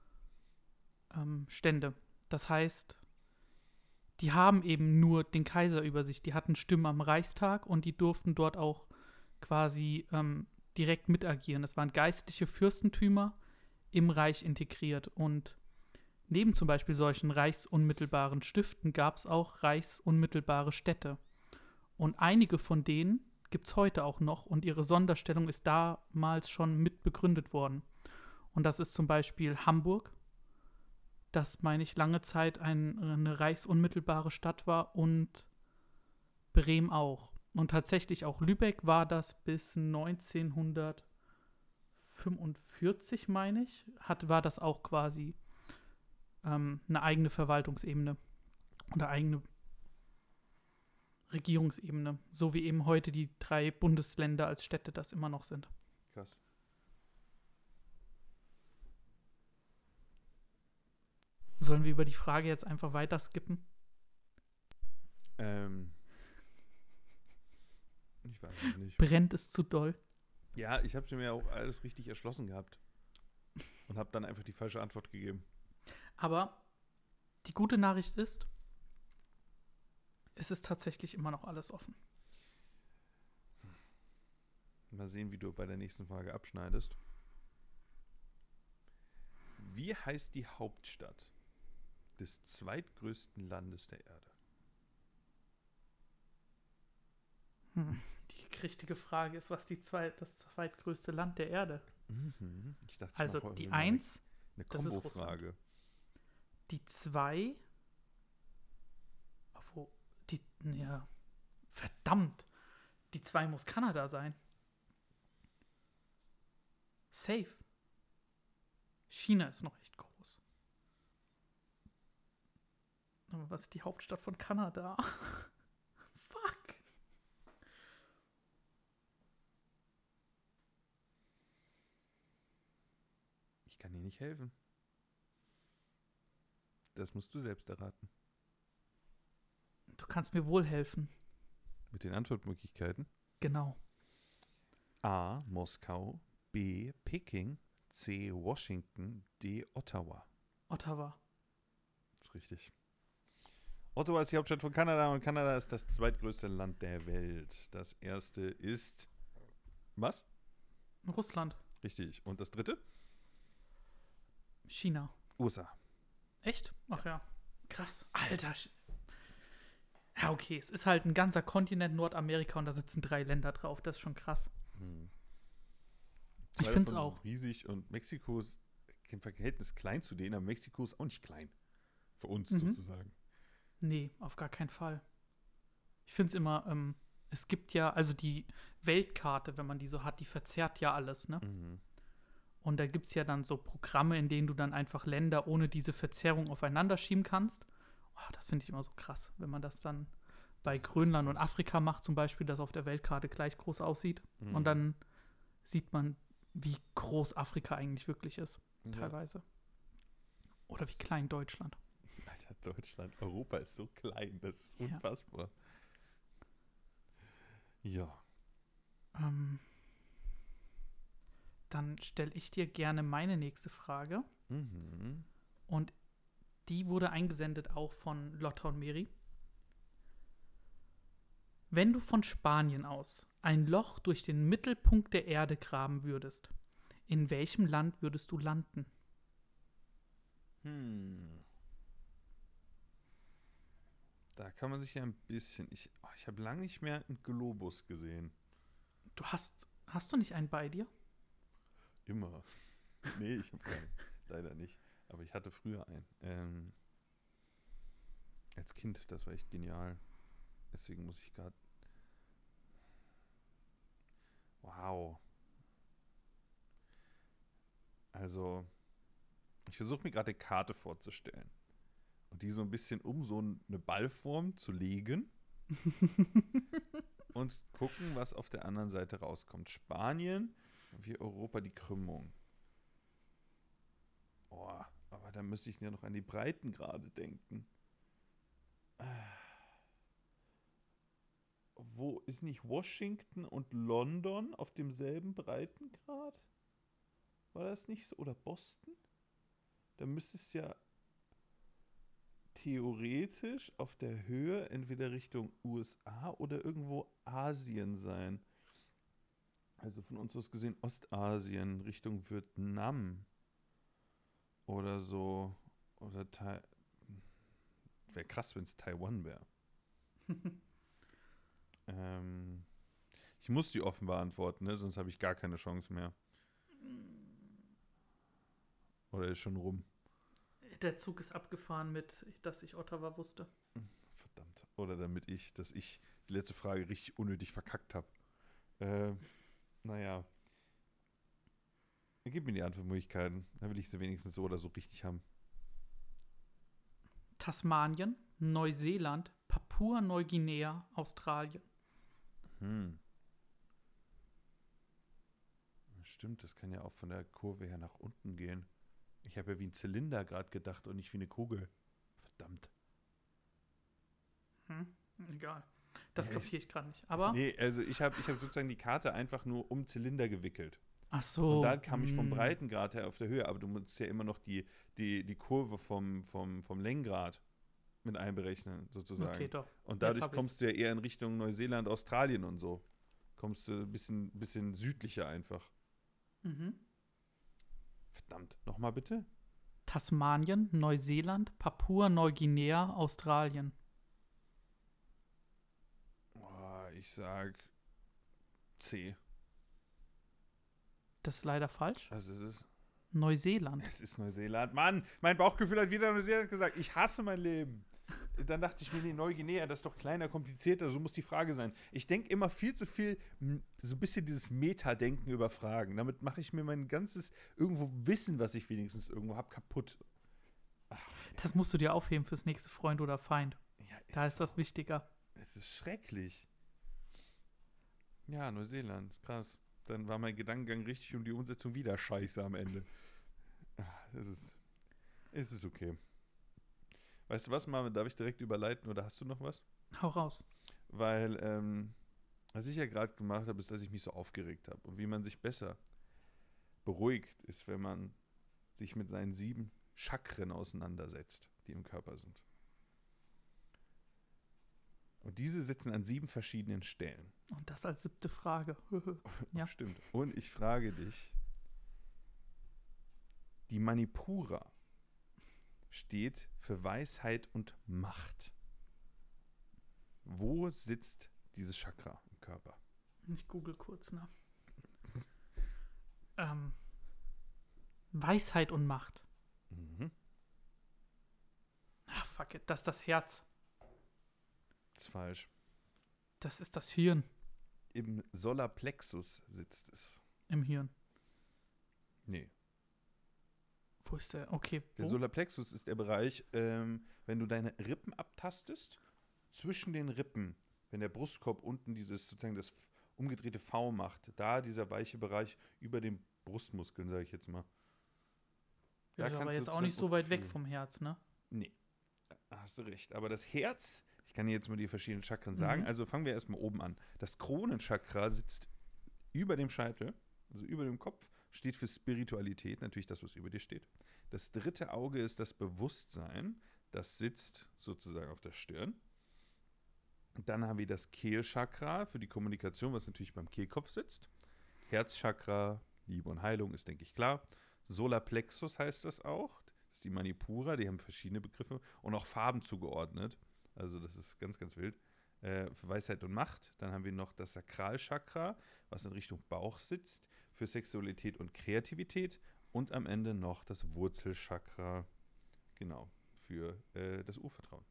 Stände. Das heißt, die haben eben nur den Kaiser über sich. Die hatten Stimmen am Reichstag und die durften dort auch quasi direkt mitagieren. Das waren geistliche Fürstentümer im Reich integriert. Und neben zum Beispiel solchen reichsunmittelbaren Stiften gab es auch reichsunmittelbare Städte. Und einige von denen gibt es heute auch noch und ihre Sonderstellung ist damals schon mit begründet worden. Und das ist zum Beispiel Hamburg, das, meine ich, lange Zeit eine reichsunmittelbare Stadt war und Bremen auch. Und tatsächlich auch Lübeck war das bis 1945, meine ich, war das auch quasi eine eigene Verwaltungsebene oder eigene Regierungsebene, so wie eben heute die 3 Bundesländer als Städte das immer noch sind. Krass. Sollen wir über die Frage jetzt einfach weiter skippen? Ich weiß es nicht. Brennt es zu doll? Ja, ich habe mir ja auch alles richtig erschlossen gehabt. Und habe dann einfach die falsche Antwort gegeben. Aber die gute Nachricht ist, es ist tatsächlich immer noch alles offen. Mal sehen, wie du bei der nächsten Frage abschneidest. Wie heißt die Hauptstadt des zweitgrößten Landes der Erde? Die richtige Frage ist, was das zweitgrößte Land der Erde? Ich dachte, Also ich mache die mal 1, eine das ist Kombo-Frage. die 2, ja, verdammt, die 2 muss Kanada sein. Safe. China ist noch echt groß. Aber was ist die Hauptstadt von Kanada? Fuck. Ich kann dir nicht helfen. Das musst du selbst erraten. Du kannst mir wohl helfen. Mit den Antwortmöglichkeiten. Genau. A. Moskau. B. Peking. C. Washington. D. Ottawa. Ottawa. Das ist richtig. Ottawa ist die Hauptstadt von Kanada und Kanada ist das zweitgrößte Land der Welt. Das erste ist. Was? Russland. Richtig. Und das dritte? China. USA. Echt? Ach ja. Krass. Alter. Ja, okay. Es ist halt ein ganzer Kontinent Nordamerika und da sitzen 3 Länder drauf. Das ist schon krass. Ich Zwei finde es davon sind auch. riesig und Mexiko ist im Verhältnis klein zu denen, aber Mexiko ist auch nicht klein. Für uns sozusagen. Nee, auf gar keinen Fall. Ich finde es immer, es gibt ja, also die Weltkarte, wenn man die so hat, die verzerrt ja alles, ne? Und da gibt es ja dann so Programme, in denen du dann einfach Länder ohne diese Verzerrung aufeinander schieben kannst. Oh, das finde ich immer so krass, wenn man das dann bei Grönland und Afrika macht, zum Beispiel, das auf der Weltkarte gleich groß aussieht. Und dann sieht man, wie groß Afrika eigentlich wirklich ist, teilweise. Oder wie klein Deutschland. Alter, Deutschland, Europa ist so klein, das ist unfassbar. Ja. Dann stelle ich dir gerne meine nächste Frage. Und die wurde eingesendet auch von Lotta und Meri. Wenn du von Spanien aus ein Loch durch den Mittelpunkt der Erde graben würdest, in welchem Land würdest du landen? Da kann man sich ja ein bisschen. Ich habe lange nicht mehr einen Globus gesehen. Hast du nicht einen bei dir? Immer. Nee, ich habe keinen. Leider nicht. Aber ich hatte früher einen. Als Kind, das war echt genial. Deswegen muss ich gerade. Wow. Also, ich versuche mir gerade eine Karte vorzustellen. Und die so ein bisschen um so eine Ballform zu legen. Und gucken, was auf der anderen Seite rauskommt. Spanien, wie Europa die Krümmung. Oh, aber da müsste ich ja noch an die Breitengrade denken. Wo ist nicht Washington und London auf demselben Breitengrad? War das nicht so? Oder Boston? Da müsste es ja theoretisch auf der Höhe entweder Richtung USA oder irgendwo Asien sein. Also von uns aus gesehen Ostasien, Richtung Vietnam oder so. Oder wäre krass, wenn es Taiwan wäre. Ich muss die offen beantworten, ne? Sonst habe ich gar keine Chance mehr. Oder ist schon rum? Der Zug ist abgefahren dass ich Ottawa wusste. Verdammt. Oder dass ich die letzte Frage richtig unnötig verkackt habe. Naja. Gib mir die Antwortmöglichkeiten. Dann will ich sie wenigstens so oder so richtig haben. Tasmanien, Neuseeland, Papua-Neuguinea, Australien. Stimmt, das kann ja auch von der Kurve her nach unten gehen. Ich habe ja wie ein Zylinder gerade gedacht und nicht wie eine Kugel. Verdammt. Egal. Das kapiere ich gerade nicht. Aber nee, also ich hab sozusagen die Karte einfach nur um Zylinder gewickelt. Ach so. Und dann kam ich vom Breitengrad her auf der Höhe, aber du musst ja immer noch die Kurve vom Längengrad mit einberechnen, sozusagen. Okay, doch. Und dadurch kommst du ja eher in Richtung Neuseeland, Australien und so. Kommst du ein bisschen südlicher einfach. Verdammt, nochmal bitte? Tasmanien, Neuseeland, Papua-Neuguinea, Australien. Oh, ich sag C. Das ist leider falsch. Also es Neuseeland. ist Neuseeland. Mann, mein Bauchgefühl hat wieder Neuseeland gesagt. Ich hasse mein Leben. Dann dachte ich mir, nee, Neuguinea, das ist doch kleiner, komplizierter, so muss die Frage sein. Ich denke immer viel zu viel, so ein bisschen dieses Meta-Denken über Fragen. Damit mache ich mir mein ganzes irgendwo Wissen, was ich wenigstens irgendwo habe, kaputt. Das musst du dir aufheben fürs nächste Freund oder Feind. Ja, Da ist das wichtiger. Es ist schrecklich. Ja, Neuseeland, krass. Dann war mein Gedankengang richtig und die Umsetzung wieder scheiße am Ende. Es ist okay. Weißt du was, Marvin, darf ich direkt überleiten oder hast du noch was? Hau raus. Weil, was ich ja gerade gemacht habe, ist, dass ich mich so aufgeregt habe. Und wie man sich besser beruhigt, ist, wenn man sich mit seinen 7 Chakren auseinandersetzt, die im Körper sind. Und diese sitzen an 7 verschiedenen Stellen. Und das als 7. Frage. Ja. Stimmt. Und ich frage dich, die Manipura steht für Weisheit und Macht. Wo sitzt dieses Chakra im Körper? Ich google kurz, ne? Weisheit und Macht. Mhm. Ach, fuck it. Das ist das Herz. Das ist falsch. Das ist das Hirn Im Solarplexus sitzt es. im Hirn. Nee. Wo ist der? Okay, Der wo? Solarplexus ist der Bereich, wenn du deine Rippen abtastest, zwischen den Rippen, wenn der Brustkorb unten dieses sozusagen das umgedrehte V macht, da dieser weiche Bereich über den Brustmuskeln, sage ich jetzt mal. Da Ja, ist aber kannst du jetzt auch nicht so sozusagen weit weg fühlen. vom Herz, ne? Nee, hast du recht. Aber das Herz, ich kann dir jetzt mal die verschiedenen Chakren sagen, also fangen wir erstmal oben an. Das Kronenchakra sitzt über dem Scheitel, also über dem Kopf, steht für Spiritualität, natürlich das, was über dir steht. Das 3. Auge ist das Bewusstsein, das sitzt sozusagen auf der Stirn. Dann haben wir das Kehlchakra für die Kommunikation, was natürlich beim Kehlkopf sitzt. Herzchakra, Liebe und Heilung ist, denke ich, klar. Solarplexus heißt das auch. Das ist die Manipura, die haben verschiedene Begriffe und auch Farben zugeordnet. Also das ist ganz, ganz wild. Für Weisheit und Macht. Dann haben wir noch das Sakralchakra, was in Richtung Bauch sitzt, für Sexualität und Kreativität. Und am Ende noch das Wurzelchakra, genau, für das Urvertrauen.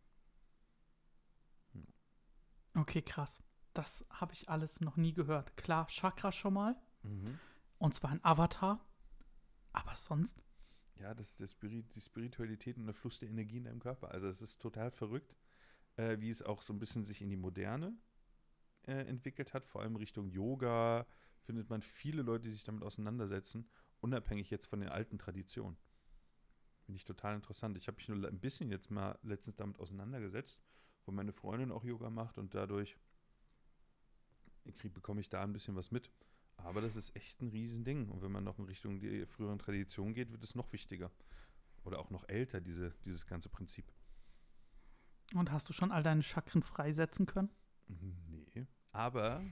Okay, krass. Das habe ich alles noch nie gehört. Klar, Chakra schon mal. Und zwar ein Avatar. Aber sonst? Ja, das ist die Spiritualität und der Fluss der Energie in deinem Körper. Also es ist total verrückt, wie es auch so ein bisschen sich in die Moderne entwickelt hat. Vor allem Richtung Yoga findet man viele Leute, die sich damit auseinandersetzen, unabhängig jetzt von den alten Traditionen. Finde ich total interessant. Ich habe mich nur ein bisschen jetzt mal letztens damit auseinandergesetzt, wo meine Freundin auch Yoga macht und dadurch bekomme ich da ein bisschen was mit. Aber das ist echt ein Riesending. Und wenn man noch in Richtung die früheren Traditionen geht, wird es noch wichtiger. Oder auch noch älter, dieses ganze Prinzip. Und hast du schon all deine Chakren freisetzen können? Nee. Aber,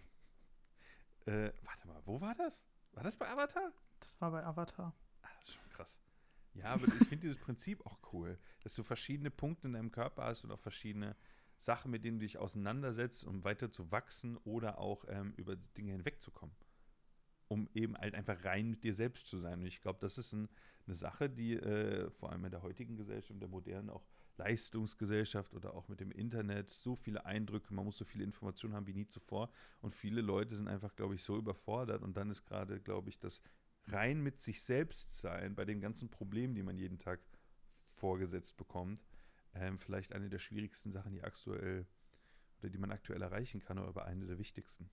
warte mal, wo war das? War das bei Avatar? Das war bei Avatar. Das ist schon krass. Ja, aber ich finde dieses Prinzip auch cool, dass du verschiedene Punkte in deinem Körper hast und auch verschiedene Sachen, mit denen du dich auseinandersetzt, um weiter zu wachsen oder auch über Dinge hinwegzukommen. Um eben halt einfach rein mit dir selbst zu sein. Und ich glaube, das ist eine Sache, die vor allem in der heutigen Gesellschaft, der modernen auch Leistungsgesellschaft oder auch mit dem Internet, so viele Eindrücke, man muss so viele Informationen haben wie nie zuvor. Und viele Leute sind einfach, glaube ich, so überfordert. Und dann ist gerade, glaube ich, das rein mit sich selbst sein, bei den ganzen Problemen, die man jeden Tag vorgesetzt bekommt, vielleicht eine der schwierigsten Sachen, die man aktuell erreichen kann, oder aber eine der wichtigsten.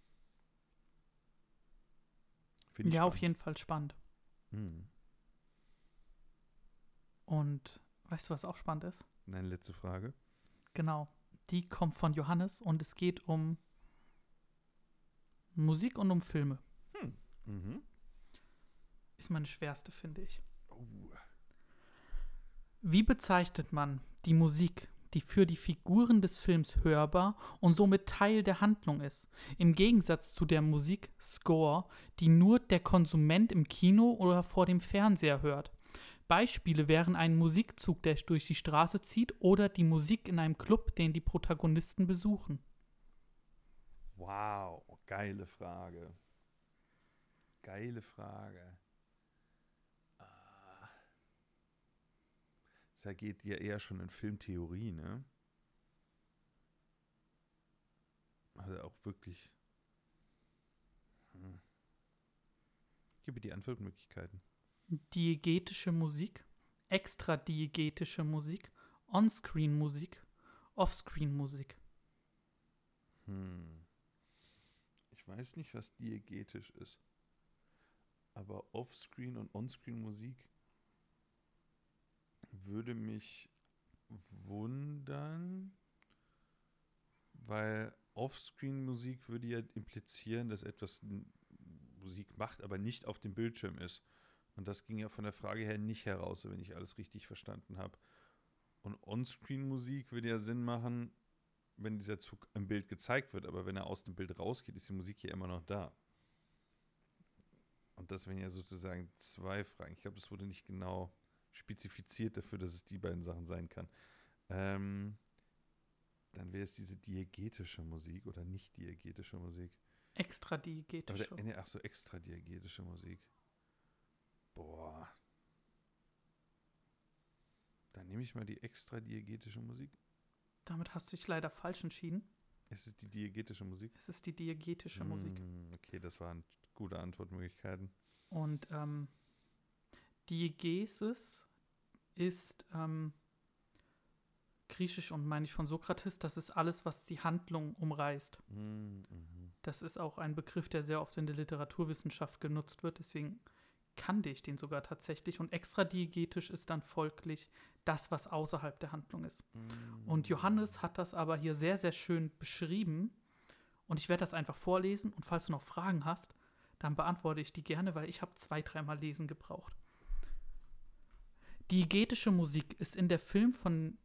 Ja, spannend. Auf jeden Fall spannend. Und weißt du, was auch spannend ist? Eine letzte Frage. Genau. Die kommt von Johannes und es geht um Musik und um Filme. Ist meine schwerste, finde ich. Wie bezeichnet man die Musik, die für die Figuren des Films hörbar und somit Teil der Handlung ist, im Gegensatz zu der Musik-Score, die nur der Konsument im Kino oder vor dem Fernseher hört? Beispiele wären ein Musikzug, der durch die Straße zieht, oder die Musik in einem Club, den die Protagonisten besuchen. Wow, geile Frage. Geile Frage. Da geht ja eher schon in Filmtheorie, ne? Also auch wirklich. Gib mir die Antwortmöglichkeiten. Diegetische Musik, extradiegetische Musik, Onscreen-Musik, Offscreen-Musik. Ich weiß nicht, was diegetisch ist. Aber Offscreen und Onscreen-Musik würde mich wundern, weil Offscreen-Musik würde ja implizieren, dass etwas Musik macht, aber nicht auf dem Bildschirm ist. Und das ging ja von der Frage her nicht heraus, wenn ich alles richtig verstanden habe. Und On-Screen-Musik würde ja Sinn machen, wenn dieser Zug im Bild gezeigt wird, aber wenn er aus dem Bild rausgeht, ist die Musik hier immer noch da. Und das wären ja sozusagen zwei Fragen. Ich glaube, das wurde nicht genau spezifiziert dafür, dass es die beiden Sachen sein kann. Dann wäre es diese diegetische Musik oder nicht diegetische Musik. Extradiegetische. Ach so, extra diegetische Musik. Boah. Dann nehme ich mal die extra diegetische Musik. Damit hast du dich leider falsch entschieden. Ist es die diegetische Musik? Es ist die diegetische Musik. Okay, das waren gute Antwortmöglichkeiten. Und Diegesis ist griechisch und meine ich von Sokrates, das ist alles, was die Handlung umreißt. Das ist auch ein Begriff, der sehr oft in der Literaturwissenschaft genutzt wird, deswegen kannte ich den sogar tatsächlich. Und extradiegetisch ist dann folglich das, was außerhalb der Handlung ist. Und Johannes hat das aber hier sehr, sehr schön beschrieben. Und ich werde das einfach vorlesen. Und falls du noch Fragen hast, dann beantworte ich die gerne, weil ich habe 2-3 Mal lesen gebraucht. Diegetische Musik ist in der Film von...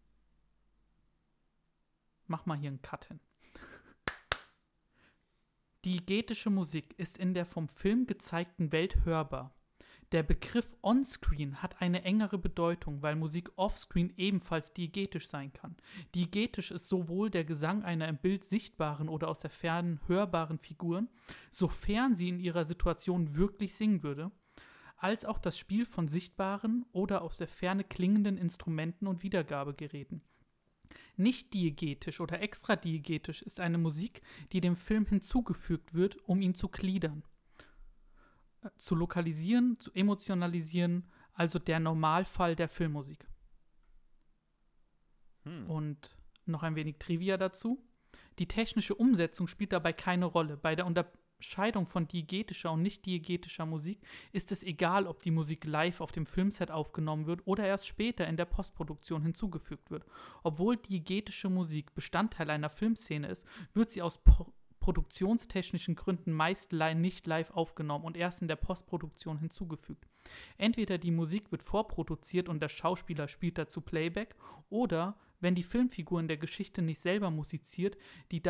Mach mal hier einen Cut hin. Diegetische Musik ist in der vom Film gezeigten Welt hörbar. Der Begriff On-Screen hat eine engere Bedeutung, weil Musik Offscreen ebenfalls diegetisch sein kann. Diegetisch ist sowohl der Gesang einer im Bild sichtbaren oder aus der Ferne hörbaren Figuren, sofern sie in ihrer Situation wirklich singen würde, als auch das Spiel von sichtbaren oder aus der Ferne klingenden Instrumenten und Wiedergabegeräten. Nicht diegetisch oder extradiegetisch ist eine Musik, die dem Film hinzugefügt wird, um ihn zu gliedern, zu lokalisieren, zu emotionalisieren, also der Normalfall der Filmmusik. Und noch ein wenig Trivia dazu. Die technische Umsetzung spielt dabei keine Rolle. Bei der Unterscheidung von diegetischer und nicht diegetischer Musik ist es egal, ob die Musik live auf dem Filmset aufgenommen wird oder erst später in der Postproduktion hinzugefügt wird. Obwohl diegetische Musik Bestandteil einer Filmszene ist, wird sie aus produktionstechnischen Gründen meist nicht live aufgenommen und erst in der Postproduktion hinzugefügt. Entweder die Musik wird vorproduziert und der Schauspieler spielt dazu Playback, oder, wenn die Filmfigur in der Geschichte nicht selber musiziert,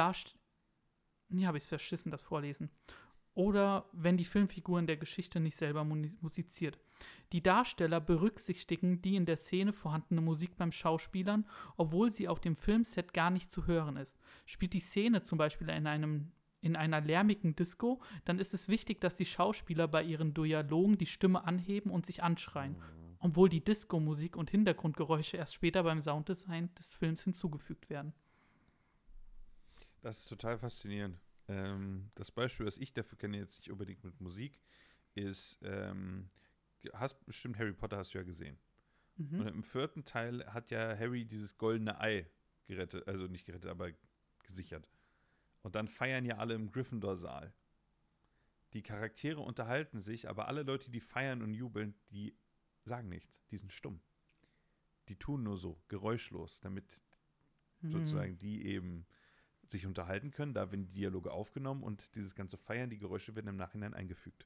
Oder wenn die Filmfigur in der Geschichte nicht selber musiziert. Die Darsteller berücksichtigen die in der Szene vorhandene Musik beim Schauspielern, obwohl sie auf dem Filmset gar nicht zu hören ist. Spielt die Szene zum Beispiel in einer lärmigen Disco, dann ist es wichtig, dass die Schauspieler bei ihren Dialogen die Stimme anheben und sich anschreien, obwohl die Disco-Musik und Hintergrundgeräusche erst später beim Sounddesign des Films hinzugefügt werden. Das ist total faszinierend. Das Beispiel, was ich dafür kenne, jetzt nicht unbedingt mit Musik, ist, hast bestimmt Harry Potter hast du ja gesehen. Und im 4. Teil hat ja Harry dieses goldene Ei gerettet, also nicht gerettet, aber gesichert. Und dann feiern ja alle im Gryffindor-Saal. Die Charaktere unterhalten sich, aber alle Leute, die feiern und jubeln, die sagen nichts, die sind stumm. Die tun nur so, geräuschlos, damit sozusagen die eben sich unterhalten können. Da werden die Dialoge aufgenommen und dieses ganze Feiern, die Geräusche werden im Nachhinein eingefügt.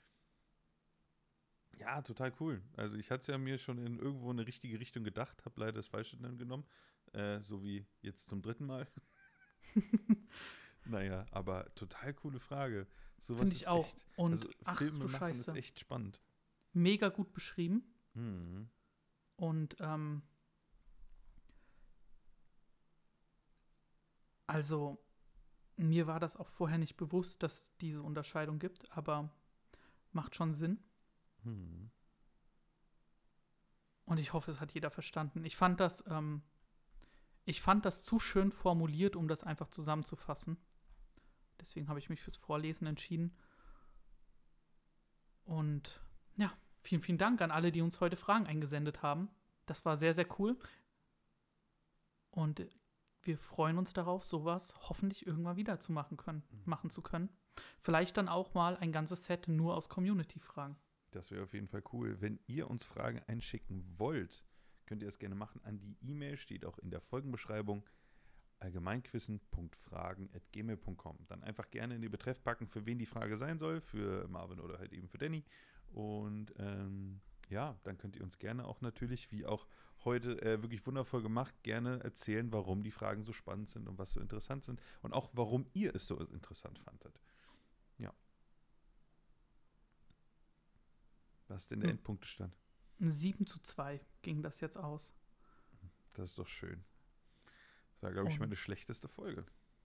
Ja, total cool. Also ich hatte es ja mir schon in irgendwo eine richtige Richtung gedacht, habe leider das Falsche dann genommen, so wie jetzt zum 3. Mal. Naja, aber total coole Frage. Finde ich auch. Echt, und also ach Filme du machen Scheiße. ist echt spannend. Mega gut beschrieben. Mhm. Und also Mir war das auch vorher nicht bewusst, dass es diese Unterscheidung gibt, aber macht schon Sinn. Und ich hoffe, es hat jeder verstanden. Ich fand das zu schön formuliert, um das einfach zusammenzufassen. Deswegen habe ich mich fürs Vorlesen entschieden. Und ja, vielen, vielen Dank an alle, die uns heute Fragen eingesendet haben. Das war sehr, sehr cool. Und wir freuen uns darauf, sowas hoffentlich irgendwann wieder machen zu können. Vielleicht dann auch mal ein ganzes Set nur aus Community-Fragen. Das wäre auf jeden Fall cool. Wenn ihr uns Fragen einschicken wollt, könnt ihr das gerne machen. An die E-Mail steht auch in der Folgenbeschreibung allgemeinquissen.fragen@gmail.com. Dann einfach gerne in die Betreff packen, für wen die Frage sein soll, für Marvin oder halt eben für Danny. Und ja, dann könnt ihr uns gerne auch natürlich, wie auch heute wirklich wundervoll gemacht, gerne erzählen, warum die Fragen so spannend sind und was so interessant sind und auch warum ihr es so interessant fandet. Ja. Was ist denn der Endpunktestand? 7:2 ging das jetzt aus. Das ist doch schön. Das war, glaube ich, meine schlechteste Folge.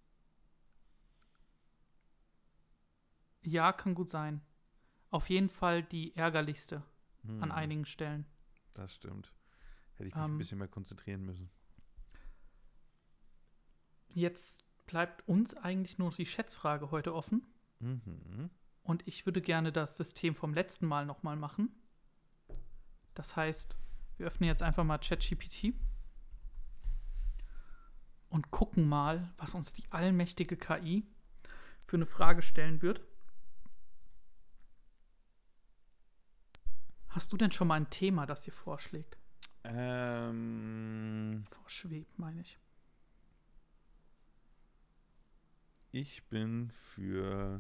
Ja, kann gut sein. Auf jeden Fall die ärgerlichste an einigen Stellen. Das stimmt. Hätte ich mich ein bisschen mehr konzentrieren müssen. Jetzt bleibt uns eigentlich nur noch die Schätzfrage heute offen. Und ich würde gerne das System vom letzten Mal nochmal machen. Das heißt, wir öffnen jetzt einfach mal ChatGPT und gucken mal, was uns die allmächtige KI für eine Frage stellen wird. Hast du denn schon mal ein Thema, das dir vorschlägt? Vorschwebt, meine ich. Ich bin für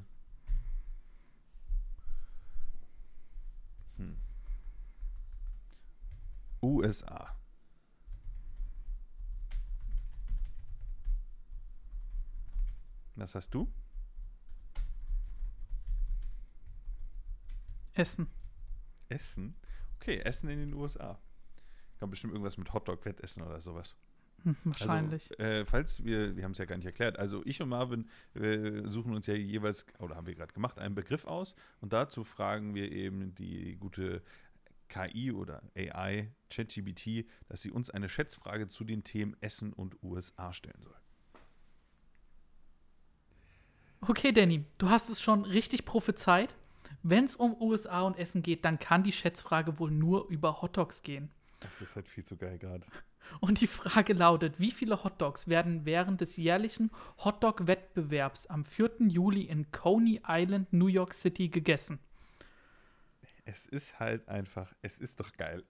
USA. Was hast du? Essen. Essen? Okay, Essen in den USA. Kann bestimmt irgendwas mit Hotdog-Wettessen oder sowas. Wahrscheinlich. Also, falls wir haben es ja gar nicht erklärt, also ich und Marvin suchen uns ja jeweils, oder haben wir gerade gemacht, einen Begriff aus und dazu fragen wir eben die gute KI oder AI, ChatGPT, dass sie uns eine Schätzfrage zu den Themen Essen und USA stellen soll. Okay, Danny, du hast es schon richtig prophezeit. Wenn es um USA und Essen geht, dann kann die Schätzfrage wohl nur über Hotdogs gehen. Das ist halt viel zu geil gerade. Und die Frage lautet, wie viele Hotdogs werden während des jährlichen Hotdog-Wettbewerbs am 4. Juli in Coney Island, New York City gegessen? Es ist halt einfach, es ist doch geil.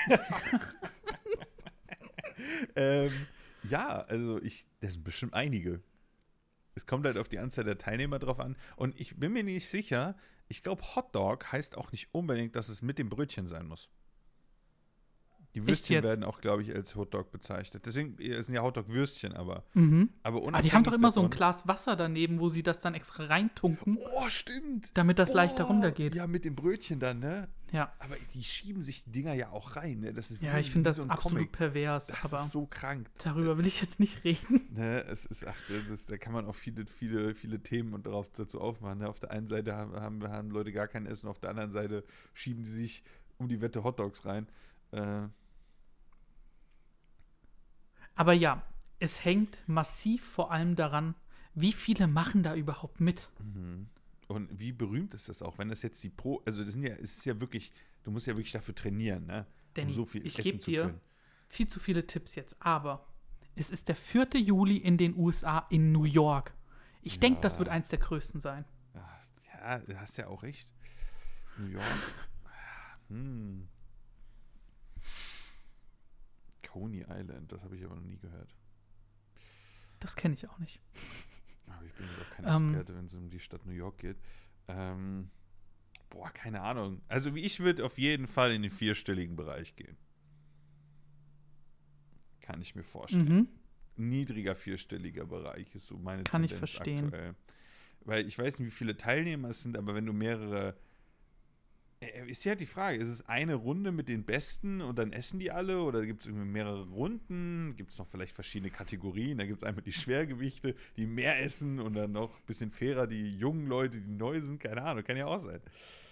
Ja, also das sind bestimmt einige. Es kommt halt auf die Anzahl der Teilnehmer drauf an. Und ich bin mir nicht sicher, ich glaube, Hotdog heißt auch nicht unbedingt, dass es mit dem Brötchen sein muss. Die Würstchen werden auch, glaube ich, als Hotdog bezeichnet. Deswegen sind ja Hotdog-Würstchen, aber aber die haben doch immer so ein Glas Wasser daneben, wo sie das dann extra reintunken. Oh, stimmt. Damit das leichter runtergeht. Ja, mit dem Brötchen dann, ne? Ja. Aber die schieben sich die Dinger ja auch rein, ne? Das ist ja, ich finde das so ein absolut Comic. Pervers. Das ist so krank. Darüber will ich jetzt nicht reden. Ne, da kann man auch viele Themen dazu aufmachen. Ne? Auf der einen Seite haben Leute gar kein Essen, auf der anderen Seite schieben die sich um die Wette Hotdogs rein. Aber ja, es hängt massiv vor allem daran, wie viele machen da überhaupt mit. Und wie berühmt ist das auch, wenn das jetzt also es ist ja wirklich, du musst ja wirklich dafür trainieren, ne? Danny, um so viel ich essen gebe zu dir können. viel zu viele Tipps jetzt, aber es ist der 4. Juli in den USA in New York. Ich denke, das wird eins der größten sein. Ja, du hast ja auch recht. New York. Coney Island, das habe ich aber noch nie gehört. Das kenne ich auch nicht. Aber ich bin jetzt auch kein Experte, wenn es um die Stadt New York geht. Keine Ahnung. Also ich würde auf jeden Fall in den 4-stelligen Bereich gehen. Kann ich mir vorstellen. Niedriger 4-stelliger Bereich ist so meine Kann Tendenz ich verstehen. aktuell. Weil ich weiß nicht, wie viele Teilnehmer es sind, aber wenn du mehrere ist ja die Frage, ist es eine Runde mit den Besten und dann essen die alle oder gibt es irgendwie mehrere Runden? Gibt es noch vielleicht verschiedene Kategorien? Da gibt es einmal die Schwergewichte, die mehr essen und dann noch ein bisschen fairer die jungen Leute, die neu sind. Keine Ahnung, kann ja auch sein.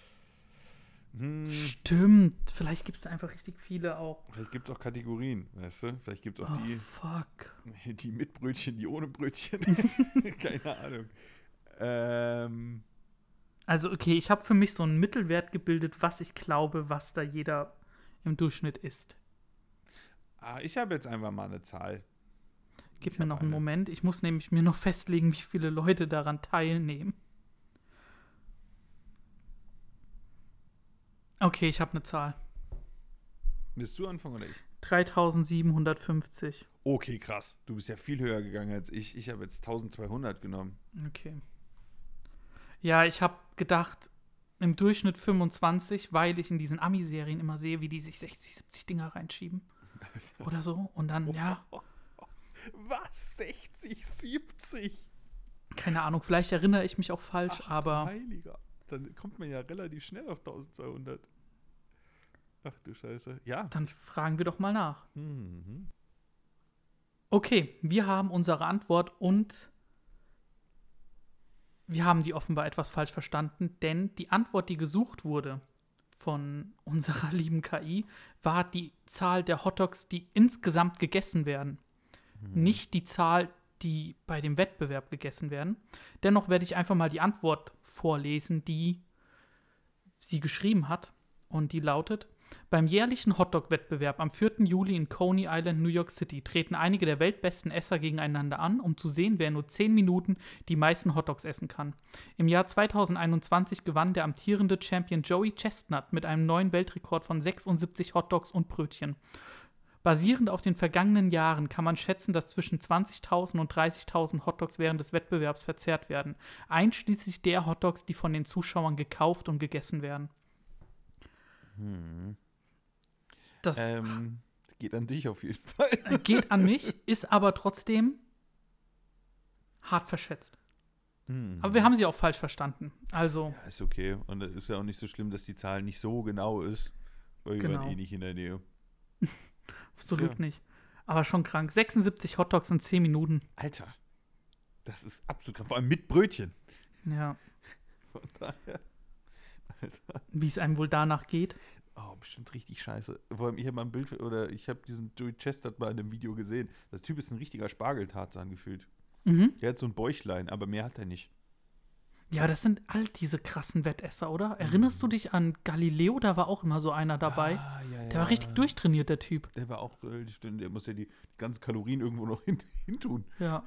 Stimmt, vielleicht gibt es da einfach richtig viele auch. Vielleicht gibt es auch Kategorien, weißt du? Vielleicht gibt es auch die mit Brötchen, die ohne Brötchen. Keine Ahnung. Also okay, ich habe für mich so einen Mittelwert gebildet, was ich glaube, was da jeder im Durchschnitt isst. Ich habe jetzt einfach mal eine Zahl. Gib mir noch einen Moment. Ich muss nämlich mir noch festlegen, wie viele Leute daran teilnehmen. Okay, ich habe eine Zahl. Willst du anfangen oder ich? 3750. Okay, krass. Du bist ja viel höher gegangen als ich. Ich habe jetzt 1200 genommen. Okay. Ja, ich habe gedacht, im Durchschnitt 25, weil ich in diesen Ami-Serien immer sehe, wie die sich 60, 70 Dinger reinschieben. Alter. Oder so. Und dann, ja. Was? 60, 70? Keine Ahnung, vielleicht erinnere ich mich auch falsch, Ach, aber. Heiliger. Dann kommt man ja relativ schnell auf 1200. Ach du Scheiße. Ja. Dann fragen wir doch mal nach. Mhm. Okay, wir haben unsere Antwort und wir haben die offenbar etwas falsch verstanden, denn die Antwort, die gesucht wurde von unserer lieben KI, war die Zahl der Hotdogs, die insgesamt gegessen werden. Nicht die Zahl, die bei dem Wettbewerb gegessen werden. Dennoch werde ich einfach mal die Antwort vorlesen, die sie geschrieben hat. Und die lautet: Beim jährlichen Hotdog-Wettbewerb am 4. Juli in Coney Island, New York City, treten einige der weltbesten Esser gegeneinander an, um zu sehen, wer in nur 10 Minuten die meisten Hotdogs essen kann. Im Jahr 2021 gewann der amtierende Champion Joey Chestnut mit einem neuen Weltrekord von 76 Hotdogs und Brötchen. Basierend auf den vergangenen Jahren kann man schätzen, dass zwischen 20.000 und 30.000 Hotdogs während des Wettbewerbs verzehrt werden, einschließlich der Hotdogs, die von den Zuschauern gekauft und gegessen werden. Das geht an dich auf jeden Fall. Geht an mich, ist aber trotzdem hart verschätzt. Aber wir haben sie auch falsch verstanden. Also. Ja, ist okay. Und es ist ja auch nicht so schlimm, dass die Zahl nicht so genau ist, weil wir waren eh nicht in der Nähe. Absolut nicht. Aber schon krank. 76 Hotdogs in 10 Minuten. Alter, das ist absolut krank. Vor allem mit Brötchen. Ja. Von daher. Alter. Wie es einem wohl danach geht. Oh, bestimmt richtig scheiße. Vor allem, ich habe mal ein Bild, oder ich habe diesen Joey Chestnut mal in einem Video gesehen. Das Typ ist ein richtiger Spargeltarzan gefühlt. Der hat so ein Bäuchlein, aber mehr hat er nicht. Ja, das sind all diese krassen Wettesser, oder? Erinnerst du dich an Galileo? Da war auch immer so einer dabei. Ja. Der war richtig durchtrainiert, der Typ. Der war auch, der muss ja die ganzen Kalorien irgendwo noch hin tun. Ja.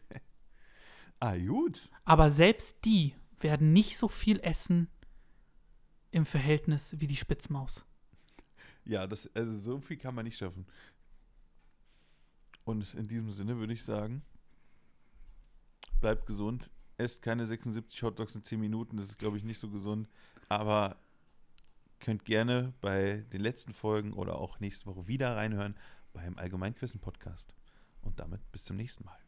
Gut. Aber selbst die werden nicht so viel essen im Verhältnis wie die Spitzmaus. Ja, also so viel kann man nicht schaffen. Und in diesem Sinne würde ich sagen, bleibt gesund. Esst keine 76 Hotdogs in 10 Minuten, das ist, glaube ich, nicht so gesund. Aber könnt gerne bei den letzten Folgen oder auch nächste Woche wieder reinhören beim Allgemeinquissen-Podcast. Und damit bis zum nächsten Mal.